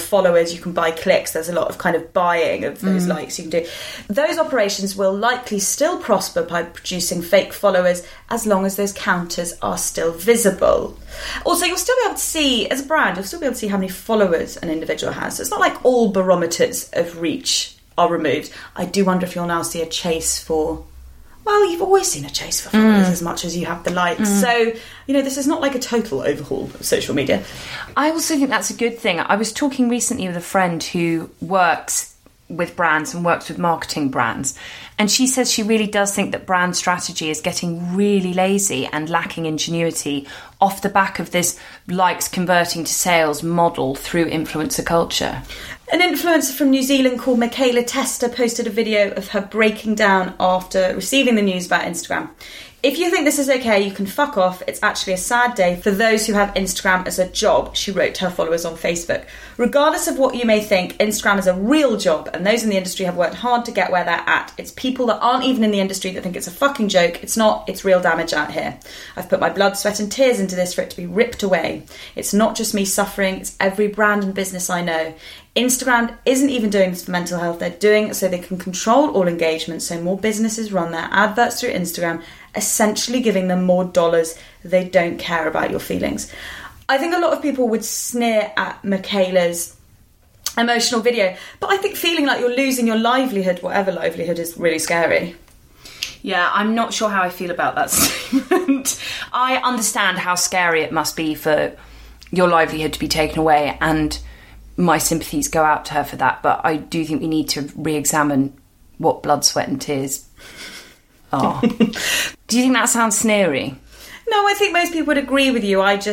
Speaker 3: followers, you can buy clicks, there's a lot of kind of buying of those likes you can do. Those operations will likely still prosper by producing fake followers as long as those counters are still visible. Also, you'll still be able to see, as a brand, you'll still be able to see how many followers an individual has. So it's not like all barometers of reach are removed. I do wonder if you'll now see a chase for... Well, you've always seen a chase for followers as much as you have the likes. So, this is not like a total overhaul of social media.
Speaker 4: I also think that's a good thing. I was talking recently with a friend who works with brands and works with marketing brands, and she says she really does think that brand strategy is getting really lazy and lacking ingenuity off the back of this likes converting to sales model through influencer culture.
Speaker 3: An influencer from New Zealand called Michaela Testa posted a video of her breaking down after receiving the news about Instagram. If you think this is okay, you can fuck off. It's actually a sad day for those who have Instagram as a job, she wrote to her followers on Facebook. Regardless of what you may think, Instagram is a real job, and those in the industry have worked hard to get where they're at. It's people that aren't even in the industry that think it's a fucking joke. It's not. It's real damage out here. I've put my blood, sweat and tears into this for it to be ripped away. It's not just me suffering, it's every brand and business I know. Instagram isn't even doing this for mental health. They're doing it so they can control all engagement, so more businesses run their adverts through Instagram, essentially giving them more dollars. They don't care about your feelings. I think a lot of people would sneer at Michaela's emotional video, but I think feeling like you're losing your livelihood, whatever livelihood, is really scary.
Speaker 4: Yeah, I'm not sure how I feel about that statement. I understand how scary it must be for your livelihood to be taken away, and my sympathies go out to her for that, but I do think we need to re-examine what blood, sweat and tears are. Do you think that sounds sneery?
Speaker 3: No, I think most people would agree with you. I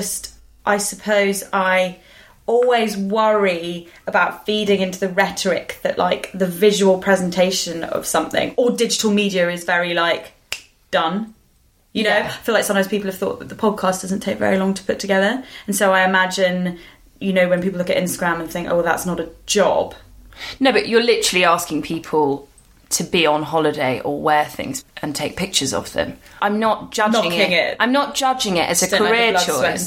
Speaker 3: suppose I always worry about feeding into the rhetoric that, like, the visual presentation of something or digital media is very, like, done. You know, I feel like sometimes people have thought that the podcast doesn't take very long to put together. And so I imagine, when people look at Instagram and think, oh, well, that's not a job.
Speaker 4: No, but you're literally asking people to be on holiday or wear things and take pictures of them. I'm not judging it. I'm not judging it as a career choice.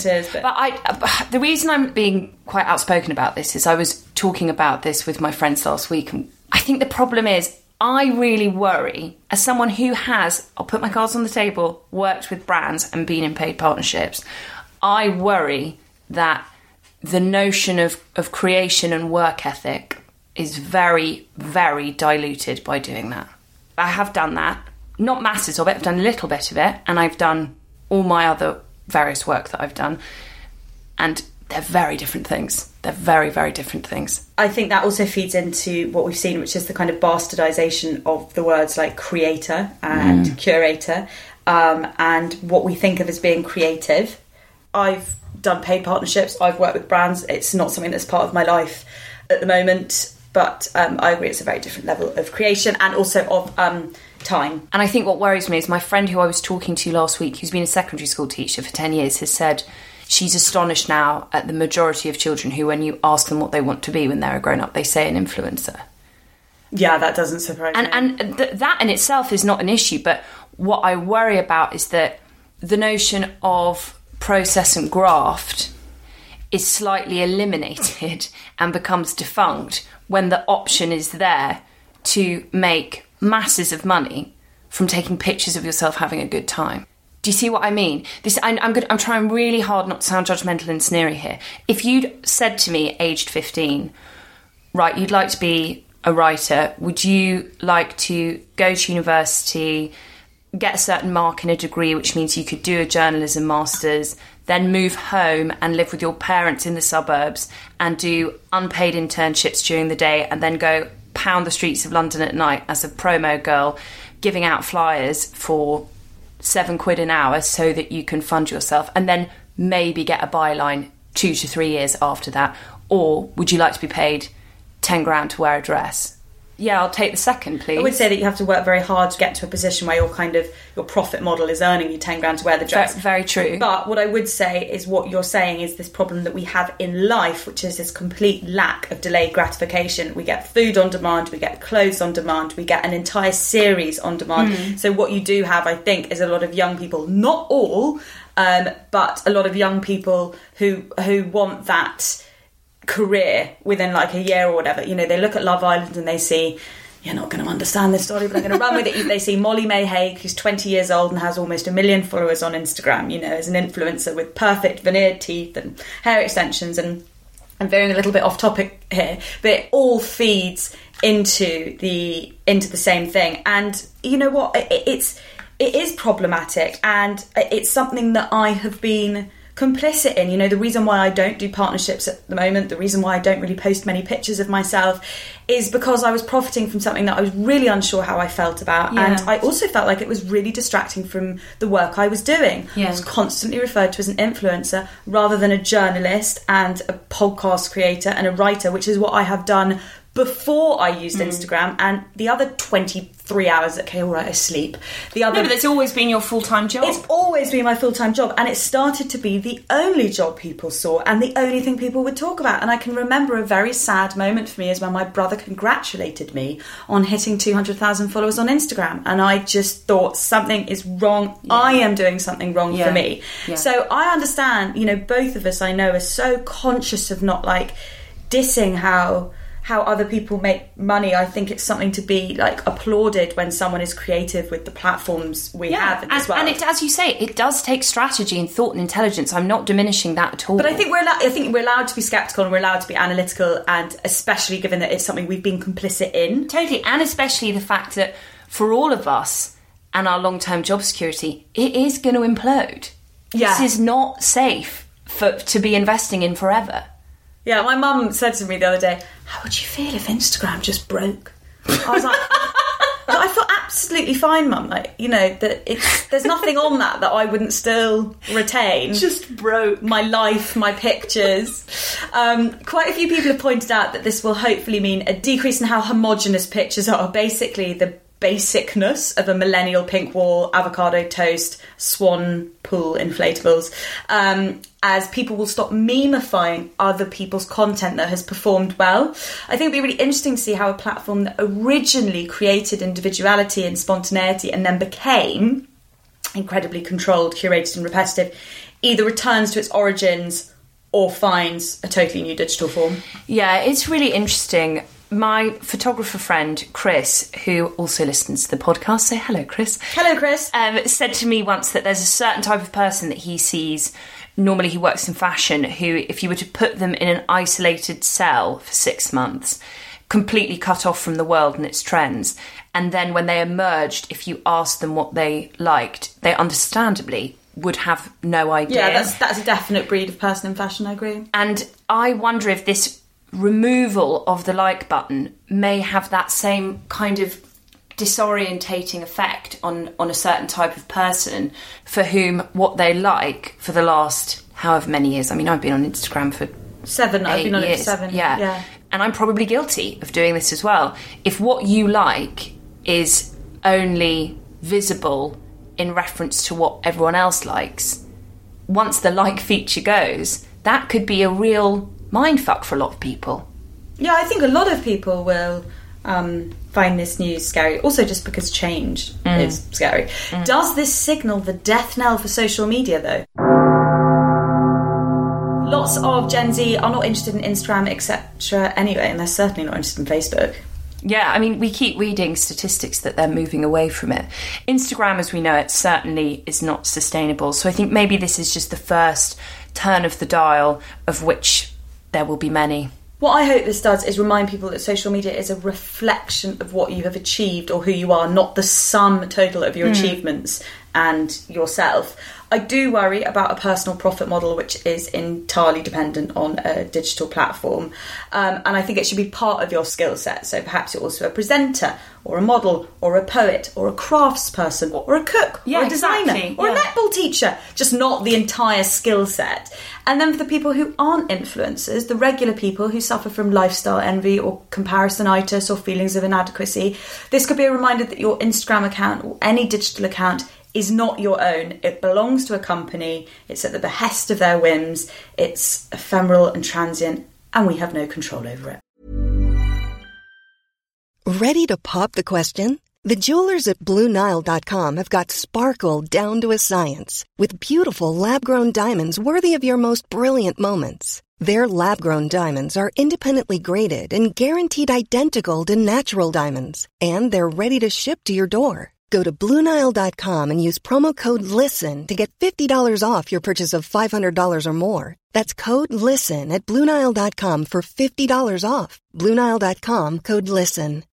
Speaker 4: But the reason I'm being quite outspoken about this is I was talking about this with my friends last week, and I think the problem is I really worry, as someone who has, I'll put my cards on the table, worked with brands and been in paid partnerships, I worry that the notion of creation and work ethic is very, very diluted by doing that. I have done that. Not masses of it, I've done a little bit of it, and I've done all my other various work that I've done. And they're very different things. They're very, very different things.
Speaker 3: I think that also feeds into what we've seen, which is the kind of bastardisation of the words like creator and curator, and what we think of as being creative. I've done paid partnerships, I've worked with brands. It's not something that's part of my life at the moment, but I agree it's a very different level of creation and also of time.
Speaker 4: And I think what worries me is my friend who I was talking to last week, who's been a secondary school teacher for 10 years, has said she's astonished now at the majority of children who, when you ask them what they want to be when they're a grown-up, they say an influencer.
Speaker 3: Yeah, that doesn't surprise me.
Speaker 4: And that in itself is not an issue, but what I worry about is that the notion of process and graft is slightly eliminated and becomes defunct when the option is there to make masses of money from taking pictures of yourself having a good time. Do you see what I mean? I'm trying really hard not to sound judgmental and sneery here. If you'd said to me, aged 15, right, you'd like to be a writer, would you like to go to university, get a certain mark in a degree, which means you could do a journalism master's, then move home and live with your parents in the suburbs and do unpaid internships during the day, and then go pound the streets of London at night as a promo girl, giving out flyers for £7 an hour so that you can fund yourself, and then maybe get a byline 2 to 3 years after that? Or would you like to be paid 10 grand to wear a dress? Yeah, I'll take the second, please.
Speaker 3: I would say that you have to work very hard to get to a position where your profit model is earning you 10 grand to wear the dress.
Speaker 4: Very true.
Speaker 3: But what I would say is what you're saying is this problem that we have in life, which is this complete lack of delayed gratification. We get food on demand, we get clothes on demand, we get an entire series on demand. So what you do have, I think, is a lot of young people, not all, but a lot of young people who want that career within like a year or whatever. You know, they look at Love Island and they see, you're not going to understand this story, but I'm going to run with it. They see Molly May Hague, who's 20 years old and has almost 1 million followers on Instagram, you know, as an influencer with perfect veneered teeth and hair extensions. And I'm veering a little bit off topic here, but it all feeds into the same thing. And you know what? It is problematic, and it's something that I have been complicit in. You know, the reason why I don't do partnerships at the moment, the reason why I don't really post many pictures of myself, is because I was profiting from something that I was really unsure how I felt about. And I also felt like it was really distracting from the work I was doing. I was constantly referred to as an influencer rather than a journalist and a podcast creator and a writer, which is what I have done before I used Instagram, and the other 23 hours, okay, all right, I sleep.
Speaker 4: No, but it's always been your full-time job.
Speaker 3: It's always been my full-time job, and it started to be the only job people saw and the only thing people would talk about. And I can remember a very sad moment for me is when my brother congratulated me on hitting 200,000 followers on Instagram, and I just thought something is wrong. I am doing something wrong for me. So I understand, you know, both of us, I know, are so conscious of not like dissing how other people make money. I think it's something to be like applauded when someone is creative with the platforms we have as well.
Speaker 4: And it, as you say, it does take strategy and thought and intelligence. I'm not diminishing that at all.
Speaker 3: But I think we're allowed to be sceptical and we're allowed to be analytical, and especially given that it's something we've been complicit in.
Speaker 4: Totally, and especially the fact that for all of us and our long-term job security, it is going to implode. This is not safe to be investing in forever.
Speaker 3: Yeah, my mum said to me the other day, how would you feel if Instagram just broke? I was like, I feel absolutely fine, Mum. Like, you know, that there's nothing on that I wouldn't still retain.
Speaker 4: Just broke.
Speaker 3: My life, my pictures. Quite a few people have pointed out that this will hopefully mean a decrease in how homogenous pictures are. Basically, the basicness of a millennial pink wall, avocado toast, swan pool inflatables, as people will stop memifying other people's content that has performed well. I think it'd be really interesting to see how a platform that originally created individuality and spontaneity and then became incredibly controlled, curated and repetitive either returns to its origins or finds a totally new digital form.
Speaker 4: Yeah, it's really interesting. My photographer friend, Chris, who also listens to the podcast, say hello, Chris.
Speaker 3: Hello, Chris.
Speaker 4: Said to me once that there's a certain type of person that he sees, normally he works in fashion, who, if you were to put them in an isolated cell for 6 months, completely cut off from the world and its trends, and then when they emerged, if you asked them what they liked, they understandably would have no idea.
Speaker 3: Yeah, that's a definite breed of person in fashion, I agree.
Speaker 4: And I wonder if this removal of the like button may have that same kind of disorientating effect on a certain type of person for whom what they like for the last however many years. I mean, I've been on Instagram for
Speaker 3: 7. I've been on it for 7.
Speaker 4: Yeah. And I'm probably guilty of doing this as well. If what you like is only visible in reference to what everyone else likes, once the like feature goes, that could be a real mindfuck for a lot of people.
Speaker 3: Yeah, I think a lot of people will find this news scary. Also, just because change is scary. Does this signal the death knell for social media, though? Lots of Gen Z are not interested in Instagram, etc. anyway, and they're certainly not interested in Facebook.
Speaker 4: Yeah, I mean, we keep reading statistics that they're moving away from it. Instagram, as we know it, certainly is not sustainable. So I think maybe this is just the first turn of the dial, of which there will be many.
Speaker 3: What I hope this does is remind people that social media is a reflection of what you have achieved or who you are, not the sum total of your achievements and yourself. I do worry about a personal profit model which is entirely dependent on a digital platform, and I think it should be part of your skill set. So perhaps you're also a presenter or a model or a poet or a craftsperson or a cook or a designer or a netball teacher, just not the entire skill set. And then for the people who aren't influencers, the regular people who suffer from lifestyle envy or comparisonitis or feelings of inadequacy, this could be a reminder that your Instagram account or any digital account is not your own. It belongs to a company. It's at the behest of their whims. It's ephemeral and transient, and we have no control over it.
Speaker 7: Ready to pop the question? The jewelers at BlueNile.com have got sparkle down to a science with beautiful lab-grown diamonds worthy of your most brilliant moments. Their lab-grown diamonds are independently graded and guaranteed identical to natural diamonds, and they're ready to ship to your door. Go to BlueNile.com and use promo code LISTEN to get $50 off your purchase of $500 or more. That's code LISTEN at BlueNile.com for $50 off. BlueNile.com, code LISTEN.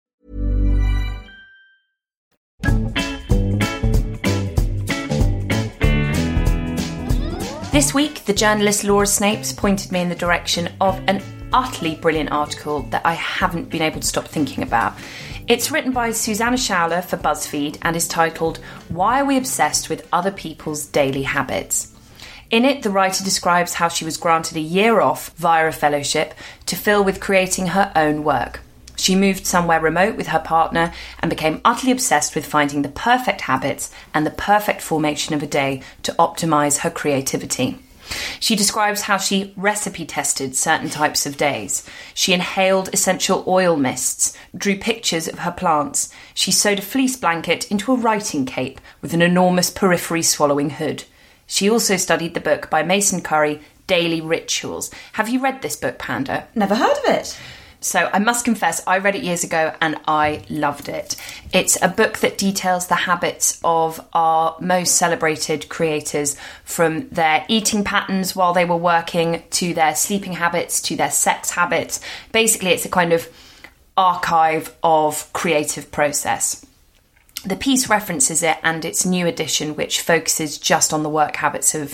Speaker 4: This week, the journalist Laura Snapes pointed me in the direction of an utterly brilliant article that I haven't been able to stop thinking about. It's written by Susanna Schauler for BuzzFeed and is titled, Why Are We Obsessed with Other People's Daily Habits? In it, the writer describes how she was granted a year off via a fellowship to fill with creating her own work. She moved somewhere remote with her partner and became utterly obsessed with finding the perfect habits and the perfect formation of a day to optimise her creativity. She describes how she recipe tested certain types of days. She inhaled essential oil mists, drew pictures of her plants. She sewed a fleece blanket into a writing cape with an enormous periphery swallowing hood. She also studied the book by Mason Curry, Daily Rituals. Have you read this book, Panda?
Speaker 3: Never heard of it.
Speaker 4: So I must confess, I read it years ago and I loved it. It's a book that details the habits of our most celebrated creators, from their eating patterns while they were working, to their sleeping habits, to their sex habits. Basically, it's a kind of archive of creative process. The piece references it and its new edition, which focuses just on the work habits of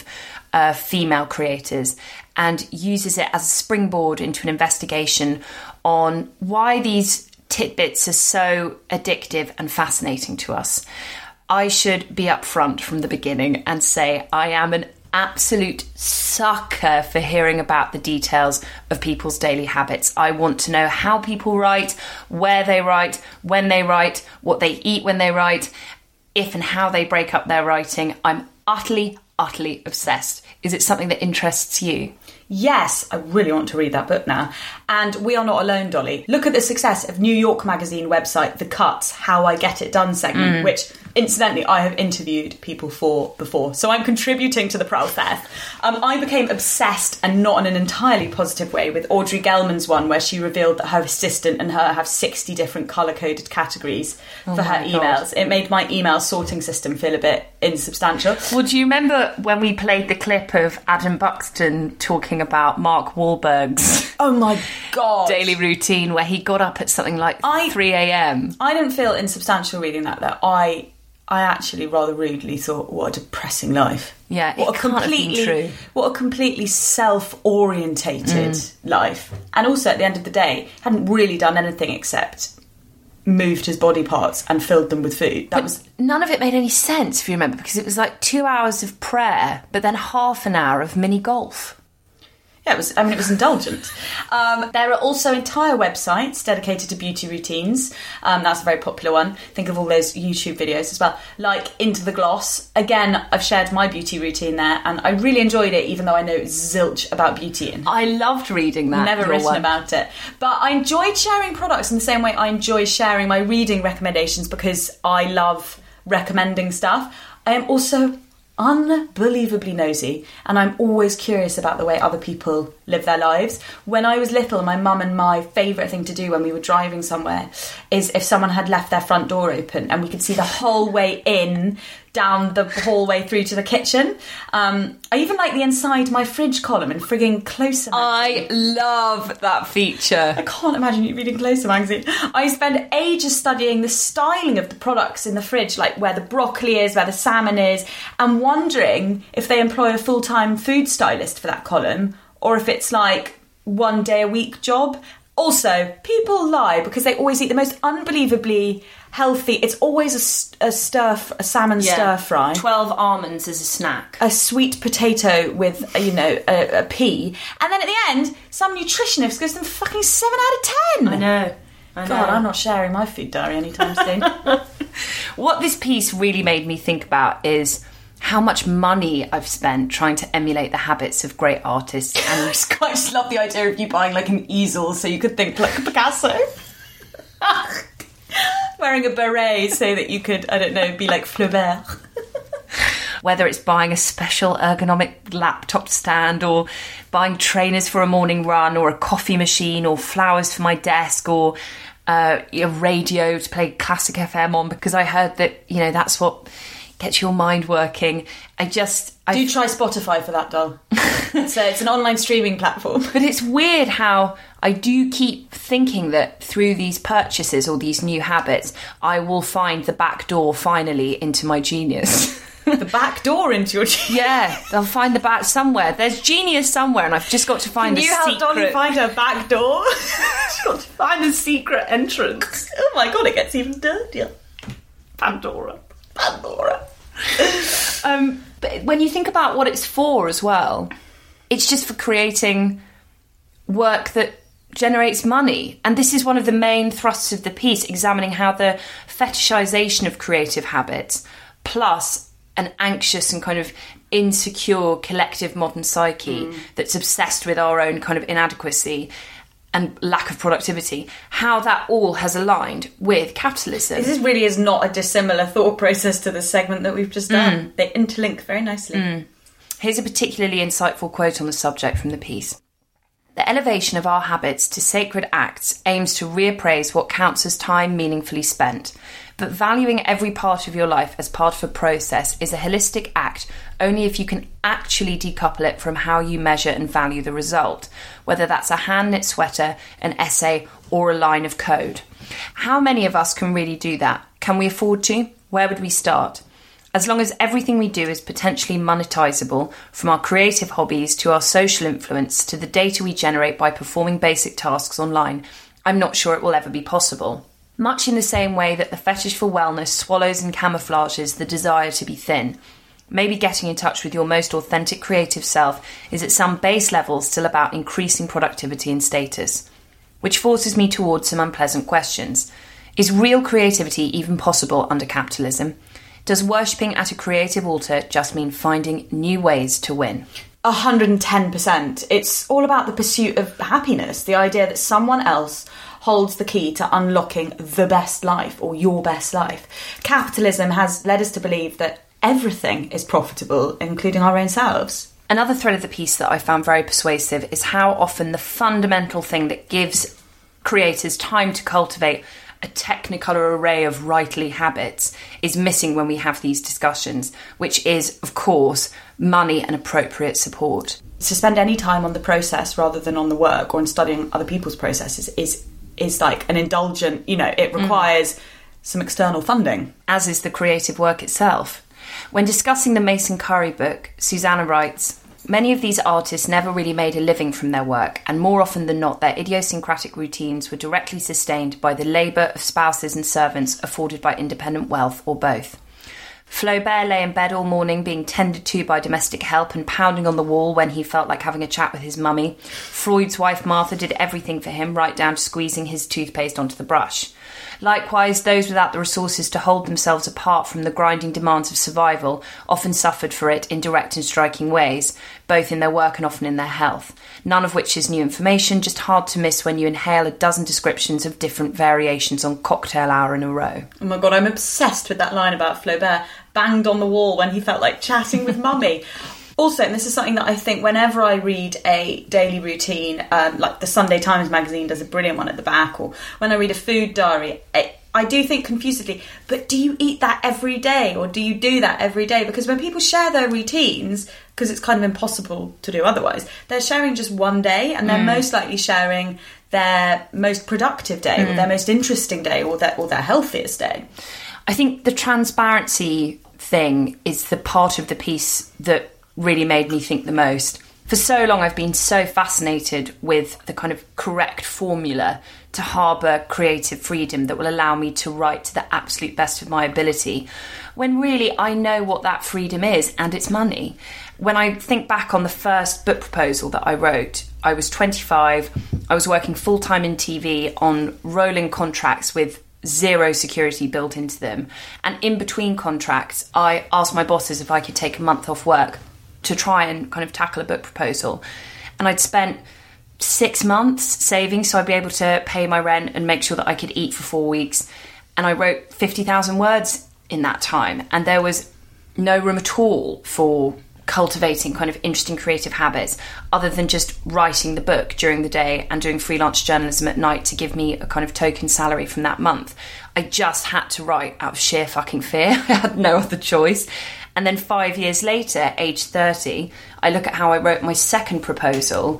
Speaker 4: female creators and uses it as a springboard into an investigation on why these tidbits are so addictive and fascinating to us. I should be upfront from the beginning and say I am an absolute sucker for hearing about the details of people's daily habits. I want to know how people write, where they write, when they write, what they eat when they write, if and how they break up their writing. I'm utterly obsessed. Is it something that interests you?
Speaker 3: Yes, I really want to read that book now. And we are not alone, Dolly. Look at the success of New York Magazine website, The Cuts, How I Get It Done segment, which, incidentally, I have interviewed people for before. So I'm contributing to the process. I became obsessed, and not in an entirely positive way, with Audrey Gelman's one where she revealed that her assistant and her have 60 different colour-coded categories for her emails. It made my email sorting system feel a bit insubstantial.
Speaker 4: Well, do you remember when we played the clip of Adam Buxton talking about Mark Wahlberg's daily routine, where he got up at something like 3 a.m.
Speaker 3: I didn't feel insubstantial reading that, though. I actually rather rudely thought, what a depressing life.
Speaker 4: Yeah, it can't have been true.
Speaker 3: What a completely self-orientated life. And also, at the end of the day, hadn't really done anything except moved his body parts and filled them with food.
Speaker 4: None of it made any sense, if you remember, because it was like 2 hours of prayer, but then half an hour of mini golf.
Speaker 3: Yeah, it was indulgent. There are also entire websites dedicated to beauty routines. That's a very popular one. Think of all those YouTube videos as well. Like Into the Gloss. Again, I've shared my beauty routine there, and I really enjoyed it, even though I know zilch about beauty. And
Speaker 4: I loved reading that.
Speaker 3: Never written about it. But I enjoyed sharing products in the same way I enjoy sharing my reading recommendations, because I love recommending stuff. I am also unbelievably nosy, and I'm always curious about the way other people live their lives. When I was little, my mum and my favourite thing to do when we were driving somewhere is if someone had left their front door open and we could see the whole way in, down the hallway through to the kitchen. I even like the inside my fridge column in frigging Closer magazine.
Speaker 4: I love that feature.
Speaker 3: I can't imagine you reading Closer magazine. I spend ages studying the styling of the products in the fridge, like where the broccoli is, where the salmon is, and wondering if they employ a full-time food stylist for that column, or if it's like 1 day a week job. Also, people lie because they always eat the most unbelievably healthy. It's always a salmon stir fry.
Speaker 4: 12 almonds as a snack.
Speaker 3: A sweet potato with, a pea. And then at the end, some nutritionist gives them fucking 7 out of 10.
Speaker 4: I know.
Speaker 3: God, I'm not sharing my food diary anytime soon.
Speaker 4: What this piece really made me think about is how much money I've spent trying to emulate the habits of great artists.
Speaker 3: And I just love the idea of you buying like an easel so you could think like a Picasso. Wearing a beret so that you could, I don't know, be like Flaubert.
Speaker 4: Whether it's buying a special ergonomic laptop stand or buying trainers for a morning run or a coffee machine or flowers for my desk or a radio to play Classic FM on because I heard that, you know, that's what gets your mind working. Do
Speaker 3: try Spotify for that, doll. It's an online streaming platform.
Speaker 4: But it's weird how I do keep thinking that through these purchases or these new habits, I will find the back door finally into my genius.
Speaker 3: The back door into your genius?
Speaker 4: Yeah, I'll find the back somewhere. There's genius somewhere and I've just got to find the secret...
Speaker 3: Can you help Dolly find her back door? She's got to find a secret entrance. Oh my God, it gets even dirtier. Pandora.
Speaker 4: But when you think about what it's for as well, it's just for creating work that generates money. And this is one of the main thrusts of the piece, examining how the fetishization of creative habits plus an anxious and kind of insecure collective modern psyche that's obsessed with our own kind of inadequacy and lack of productivity, how that all has aligned with capitalism.
Speaker 3: This really is not a dissimilar thought process to the segment that we've just done. They interlink very nicely.
Speaker 4: Here's a particularly insightful quote on the subject from the piece. The elevation of our habits to sacred acts aims to reappraise what counts as time meaningfully spent. But valuing every part of your life as part of a process is a holistic act only if you can actually decouple it from how you measure and value the result, whether that's a hand-knit sweater, an essay, or a line of code. How many of us can really do that? Can we afford to? Where would we start? As long as everything we do is potentially monetizable, from our creative hobbies to our social influence to the data we generate by performing basic tasks online, I'm not sure it will ever be possible. Much in the same way that the fetish for wellness swallows and camouflages the desire to be thin, maybe getting in touch with your most authentic creative self is at some base level still about increasing productivity and status. Which forces me towards some unpleasant questions. Is real creativity even possible under capitalism? Does worshipping at a creative altar just mean finding new ways to win?
Speaker 3: 110%. It's all about the pursuit of happiness, the idea that someone else holds the key to unlocking the best life or your best life. Capitalism has led us to believe that everything is profitable, including our own selves.
Speaker 4: Another thread of the piece that I found very persuasive is how often the fundamental thing that gives creators time to cultivate a technicolor array of rightly habits is missing when we have these discussions, which is, of course, money and appropriate support.
Speaker 3: To spend any time on the process rather than on the work or in studying other people's processes is like an indulgent, you know, it requires some external funding.
Speaker 4: As is the creative work itself. When discussing the Mason Curry book, Susanna writes, many of these artists never really made a living from their work, and more often than not, their idiosyncratic routines were directly sustained by the labour of spouses and servants afforded by independent wealth, or both. Flaubert lay in bed all morning being tended to by domestic help and pounding on the wall when he felt like having a chat with his mummy. Freud's wife Martha did everything for him, right down to squeezing his toothpaste onto the brush. Likewise, those without the resources to hold themselves apart from the grinding demands of survival often suffered for it in direct and striking ways, both in their work and often in their health. None of which is new information, just hard to miss when you inhale a dozen descriptions of different variations on cocktail hour in a row.
Speaker 3: Oh my God, I'm obsessed with that line about Flaubert, banged on the wall when he felt like chatting with mummy. Also, and this is something that I think whenever I read a daily routine, like the Sunday Times magazine does a brilliant one at the back, or when I read a food diary, I do think confusedly, but do you eat that every day, or do you do that every day? Because when people share their routines, because it's kind of impossible to do otherwise, they're sharing just one day, and they're most likely sharing their most productive day, or their most interesting day, or their healthiest day.
Speaker 4: I think the transparency thing is the part of the piece that really made me think the most. For so long I've been so fascinated with the kind of correct formula to harbour creative freedom that will allow me to write to the absolute best of my ability, when really I know what that freedom is, and it's money. When I think back on the first book proposal that I wrote, I was 25, I was working full-time in TV on rolling contracts with zero security built into them, and in between contracts I asked my bosses if I could take a month off work to try and kind of tackle a book proposal. And I'd spent 6 months saving so I'd be able to pay my rent and make sure that I could eat for 4 weeks. And I wrote 50,000 words in that time. And there was no room at all for cultivating kind of interesting creative habits other than just writing the book during the day and doing freelance journalism at night to give me a kind of token salary from that month. I just had to write out of sheer fucking fear. I had no other choice. And then 5 years later, age 30, I look at how I wrote my second proposal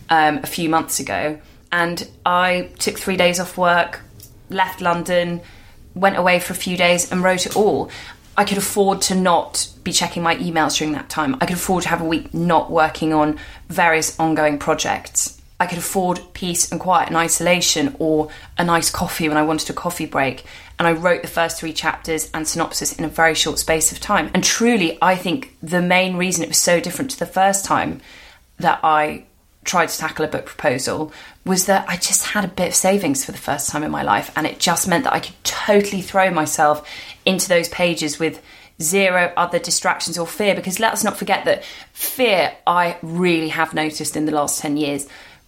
Speaker 4: a few months ago, and I took 3 days off work, left London, went away for a few days and wrote it all. I could afford to not be checking my emails during that time. I could afford to have a week not working on various ongoing projects. I could afford peace and quiet and isolation, or a nice coffee when I wanted a coffee break. And I wrote the first 3 chapters and synopsis in a very short space of time. And truly, I think the main reason it was so different to the first time that I tried to tackle a book proposal was that I just had a bit of savings for the first time in my life, and it just meant that I could totally throw myself into those pages with zero other distractions or fear. Because let us not forget that fear, I really have noticed in the last 10 years,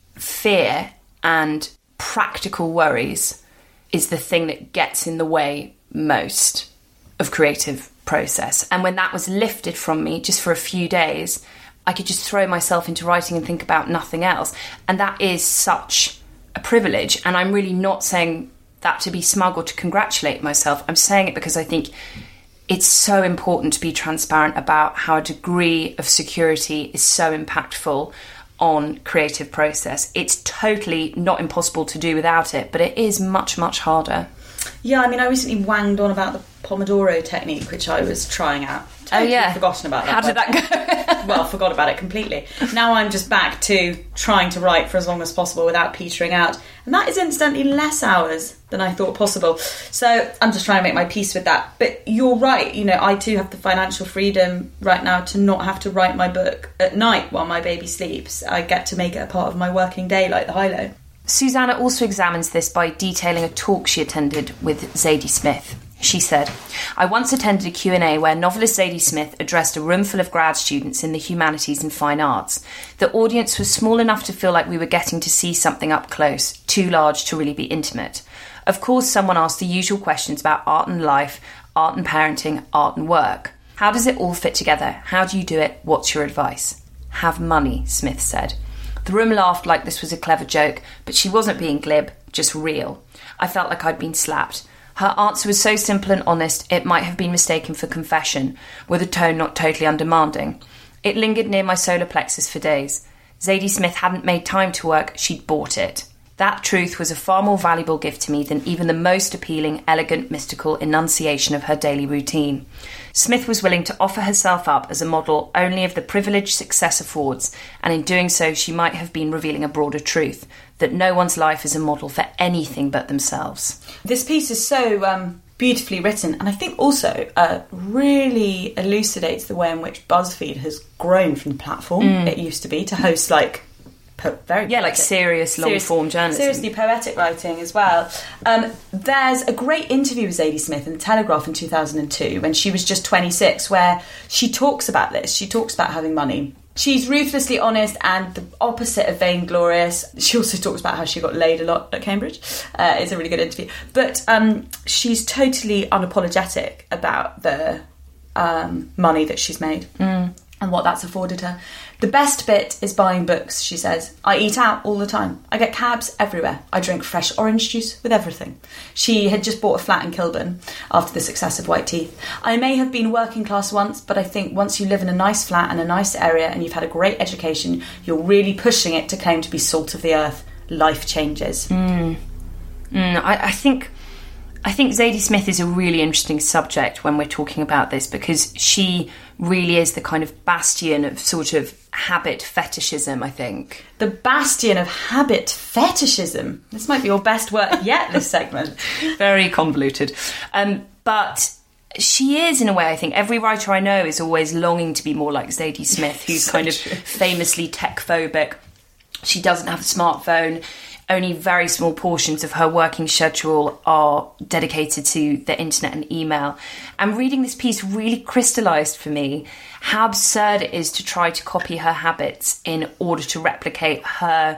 Speaker 4: fear and practical worries is the thing that gets in the way most of creative process. And when that was lifted from me just for a few days, I could just throw myself into writing and think about nothing else. And that is such a privilege. And I'm really not saying that to be smug or to congratulate myself. I'm saying it because I think it's so important to be transparent about how a degree of security is so impactful on creative process. It's totally not impossible to do without it, but it is much, much harder.
Speaker 3: Yeah, I mean, I recently wanged on about the Pomodoro technique, which I was trying out. Totally forgotten about that.
Speaker 4: How did that go?
Speaker 3: Well, forgot about it completely. Now I'm just back to trying to write for as long as possible without petering out. And that is incidentally less hours than I thought possible. So I'm just trying to make my peace with that. But you're right, you know, I too have the financial freedom right now to not have to write my book at night while my baby sleeps. I get to make it a part of my working day, like the high-low.
Speaker 4: Susanna also examines this by detailing a talk she attended with Zadie Smith. She said, "I once attended a Q&A where novelist Zadie Smith addressed a room full of grad students in the humanities and fine arts. The audience was small enough to feel like we were getting to see something up close, too large to really be intimate. Of course, someone asked the usual questions about art and life, art and parenting, art and work. How does it all fit together? How do you do it? What's your advice?" "Have money," Smith said. The room laughed like this was a clever joke, but she wasn't being glib, just real. I felt like I'd been slapped. Her answer was so simple and honest, it might have been mistaken for confession, with a tone not totally undemanding. It lingered near my solar plexus for days. Zadie Smith hadn't made time to work, she'd bought it. That truth was a far more valuable gift to me than even the most appealing, elegant, mystical enunciation of her daily routine. Smith was willing to offer herself up as a model only of the privilege success affords, and in doing so she might have been revealing a broader truth, that no one's life is a model for anything but themselves.
Speaker 3: This piece is so beautifully written, and I think also really elucidates the way in which BuzzFeed has grown from the platform it used to be to host like
Speaker 4: serious long-form journalism.
Speaker 3: Seriously poetic writing as well. There's a great interview with Zadie Smith in The Telegraph in 2002 when she was just 26 where she talks about this. She talks about having money. She's ruthlessly honest and the opposite of vainglorious. She also talks about how she got laid a lot at Cambridge. It's a really good interview. But she's totally unapologetic about the money that she's made and what that's afforded her. The best bit is buying books, she says. I eat out all the time. I get cabs everywhere. I drink fresh orange juice with everything. She had just bought a flat in Kilburn after the success of White Teeth. I may have been working class once, but I think once you live in a nice flat and a nice area and you've had a great education, you're really pushing it to claim to be salt of the earth. Life changes.
Speaker 4: I think Zadie Smith is a really interesting subject when we're talking about this because she really is the kind of bastion of sort of habit fetishism, I think.
Speaker 3: The bastion of habit fetishism. This might be your best work yet, this segment.
Speaker 4: Very convoluted. But she is, in a way, I think. Every writer I know is always longing to be more like Zadie Smith, who's kind of famously tech-phobic. She doesn't have a smartphone. Only very small portions of her working schedule are dedicated to the internet and email. And reading this piece really crystallised for me how absurd it is to try to copy her habits in order to replicate her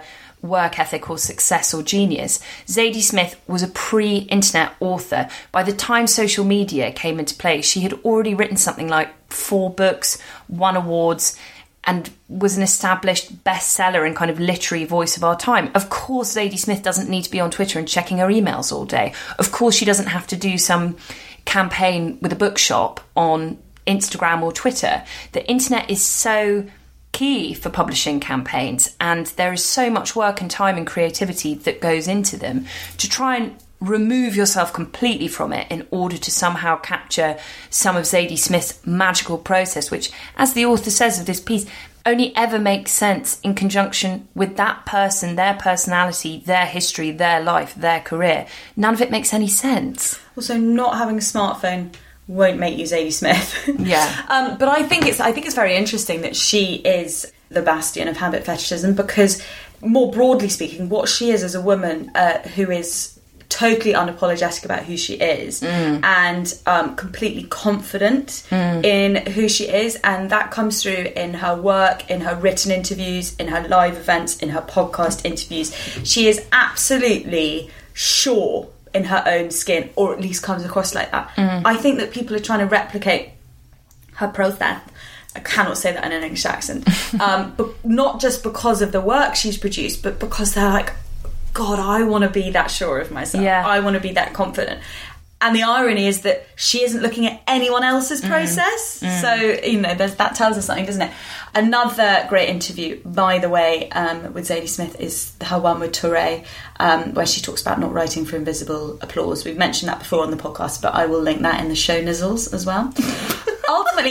Speaker 4: work ethic or success or genius. Zadie Smith was a pre-internet author. By the time social media came into play, she had already written something like 4 books, won awards, and was an established bestseller and kind of literary voice of our time. Of course, Zadie Smith doesn't need to be on Twitter and checking her emails all day. Of course, she doesn't have to do some campaign with a bookshop on Instagram or Twitter. The internet is so key for publishing campaigns, and there is so much work and time and creativity that goes into them. To try and remove yourself completely from it in order to somehow capture some of Zadie Smith's magical process, which, as the author says of this piece, only ever makes sense in conjunction with that person, their personality, their history, their life, their career. None of it makes any sense.
Speaker 3: Also, not having a smartphone won't make you Zadie Smith.
Speaker 4: Yeah.
Speaker 3: But I think it's very interesting that she is the bastion of habit fetishism, because more broadly speaking, what she is as a woman who is totally unapologetic about who she is and completely confident in who she is, and that comes through in her work, in her written interviews, in her live events, in her podcast interviews. She is absolutely sure in her own skin, or at least comes across like that. I think that people are trying to replicate her process. I cannot say that in an English accent. But not just because of the work she's produced, but because they're like, God, I want to be that sure of myself. Yeah. I want to be that confident. And the irony is that she isn't looking at anyone else's process. So, you know, that tells us something, doesn't it? Another great interview, by the way, with Zadie Smith is her one with Touré, where she talks about not writing for invisible applause. We've mentioned that before on the podcast, but I will link that in the show nizzles as well. Ultimately,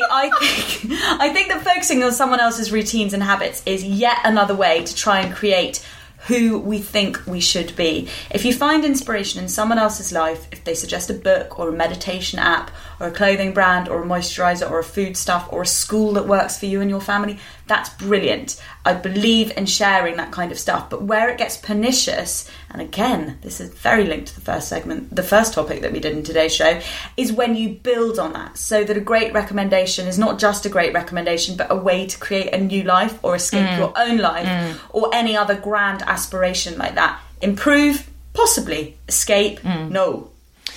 Speaker 3: I think that focusing on someone else's routines and habits is yet another way to try and create who we think we should be. If you find inspiration in someone else's life, if they suggest a book or a meditation app or a clothing brand or a moisturiser or a foodstuff or a school that works for you and your family, that's brilliant. I believe in sharing that kind of stuff. But where it gets pernicious, and again, this is very linked to the first segment, the first topic that we did in today's show, is when you build on that, so that a great recommendation is not just a great recommendation, but a way to create a new life or escape your own life or any other grand aspiration like that. Improve, possibly. Escape, no.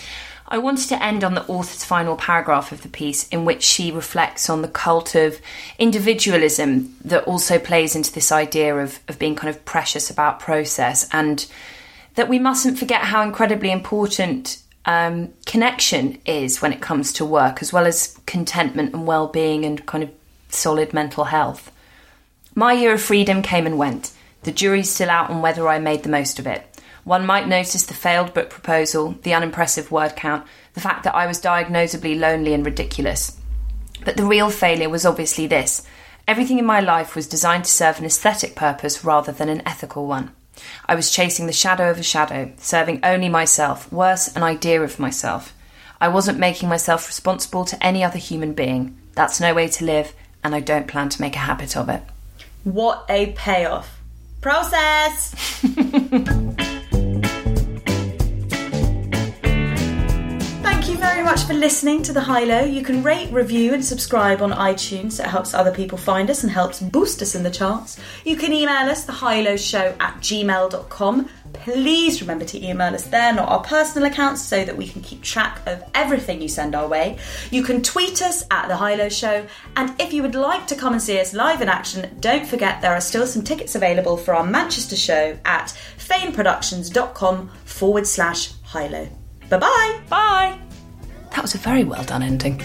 Speaker 4: I wanted to end on the author's final paragraph of the piece, in which she reflects on the cult of individualism that also plays into this idea of being kind of precious about process, and that we mustn't forget how incredibly important connection is when it comes to work, as well as contentment and well-being and kind of solid mental health. My year of freedom came and went. The jury's still out on whether I made the most of it. One might notice the failed book proposal, the unimpressive word count, the fact that I was diagnosably lonely and ridiculous. But the real failure was obviously this. Everything in my life was designed to serve an aesthetic purpose rather than an ethical one. I was chasing the shadow of a shadow, serving only myself, worse, an idea of myself. I wasn't making myself responsible to any other human being. That's no way to live, and I don't plan to make a habit of it.
Speaker 3: What a payoff. Process! Thank you very much for listening to The High Low. You can rate, review and subscribe on iTunes. It helps other people find us and helps boost us in the charts. You can email us, thehighlowshow@gmail.com. Please remember to email us there, not our personal accounts, so that we can keep track of everything you send our way. You can tweet us at The High Low Show. And if you would like to come and see us live in action, don't forget there are still some tickets available for our Manchester show at faneproductions.com/highlow. Bye-bye.
Speaker 4: Bye. That was a very well done ending.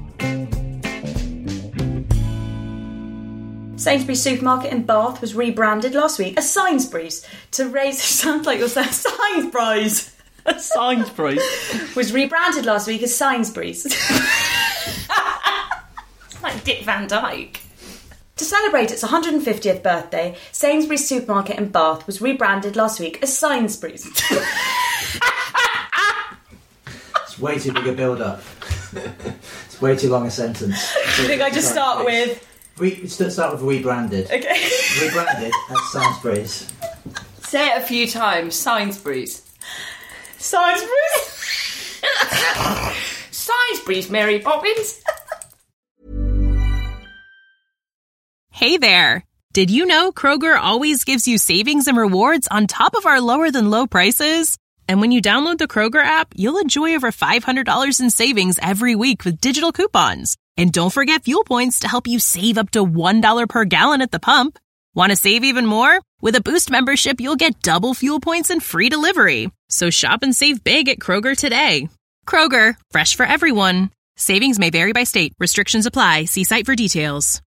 Speaker 3: Sainsbury's supermarket in Bath was rebranded last week as Sainsbury's to raise... Sounds like you're saying Sainsbury's.
Speaker 4: Sainsbury's.
Speaker 3: Was rebranded last week as Sainsbury's.
Speaker 4: It's like Dick Van Dyke.
Speaker 3: To celebrate its 150th birthday, Sainsbury's supermarket in Bath was rebranded last week as Sainsbury's.
Speaker 8: It's way too big a build-up. It's way too long a sentence.
Speaker 3: Do you think I just start with...
Speaker 8: Start with rebranded.
Speaker 3: Okay.
Speaker 8: Rebranded as Sainsbury's.
Speaker 4: Say it a few times. Sainsbury's.
Speaker 3: Sainsbury's?
Speaker 4: Sainsbury's, Mary Poppins.
Speaker 9: Hey there. Did you know Kroger always gives you savings and rewards on top of our lower-than-low prices? And when you download the Kroger app, you'll enjoy over $500 in savings every week with digital coupons. And don't forget fuel points to help you save up to $1 per gallon at the pump. Want to save even more? With a Boost membership, you'll get double fuel points and free delivery. So shop and save big at Kroger today. Kroger, fresh for everyone. Savings may vary by state. Restrictions apply. See site for details.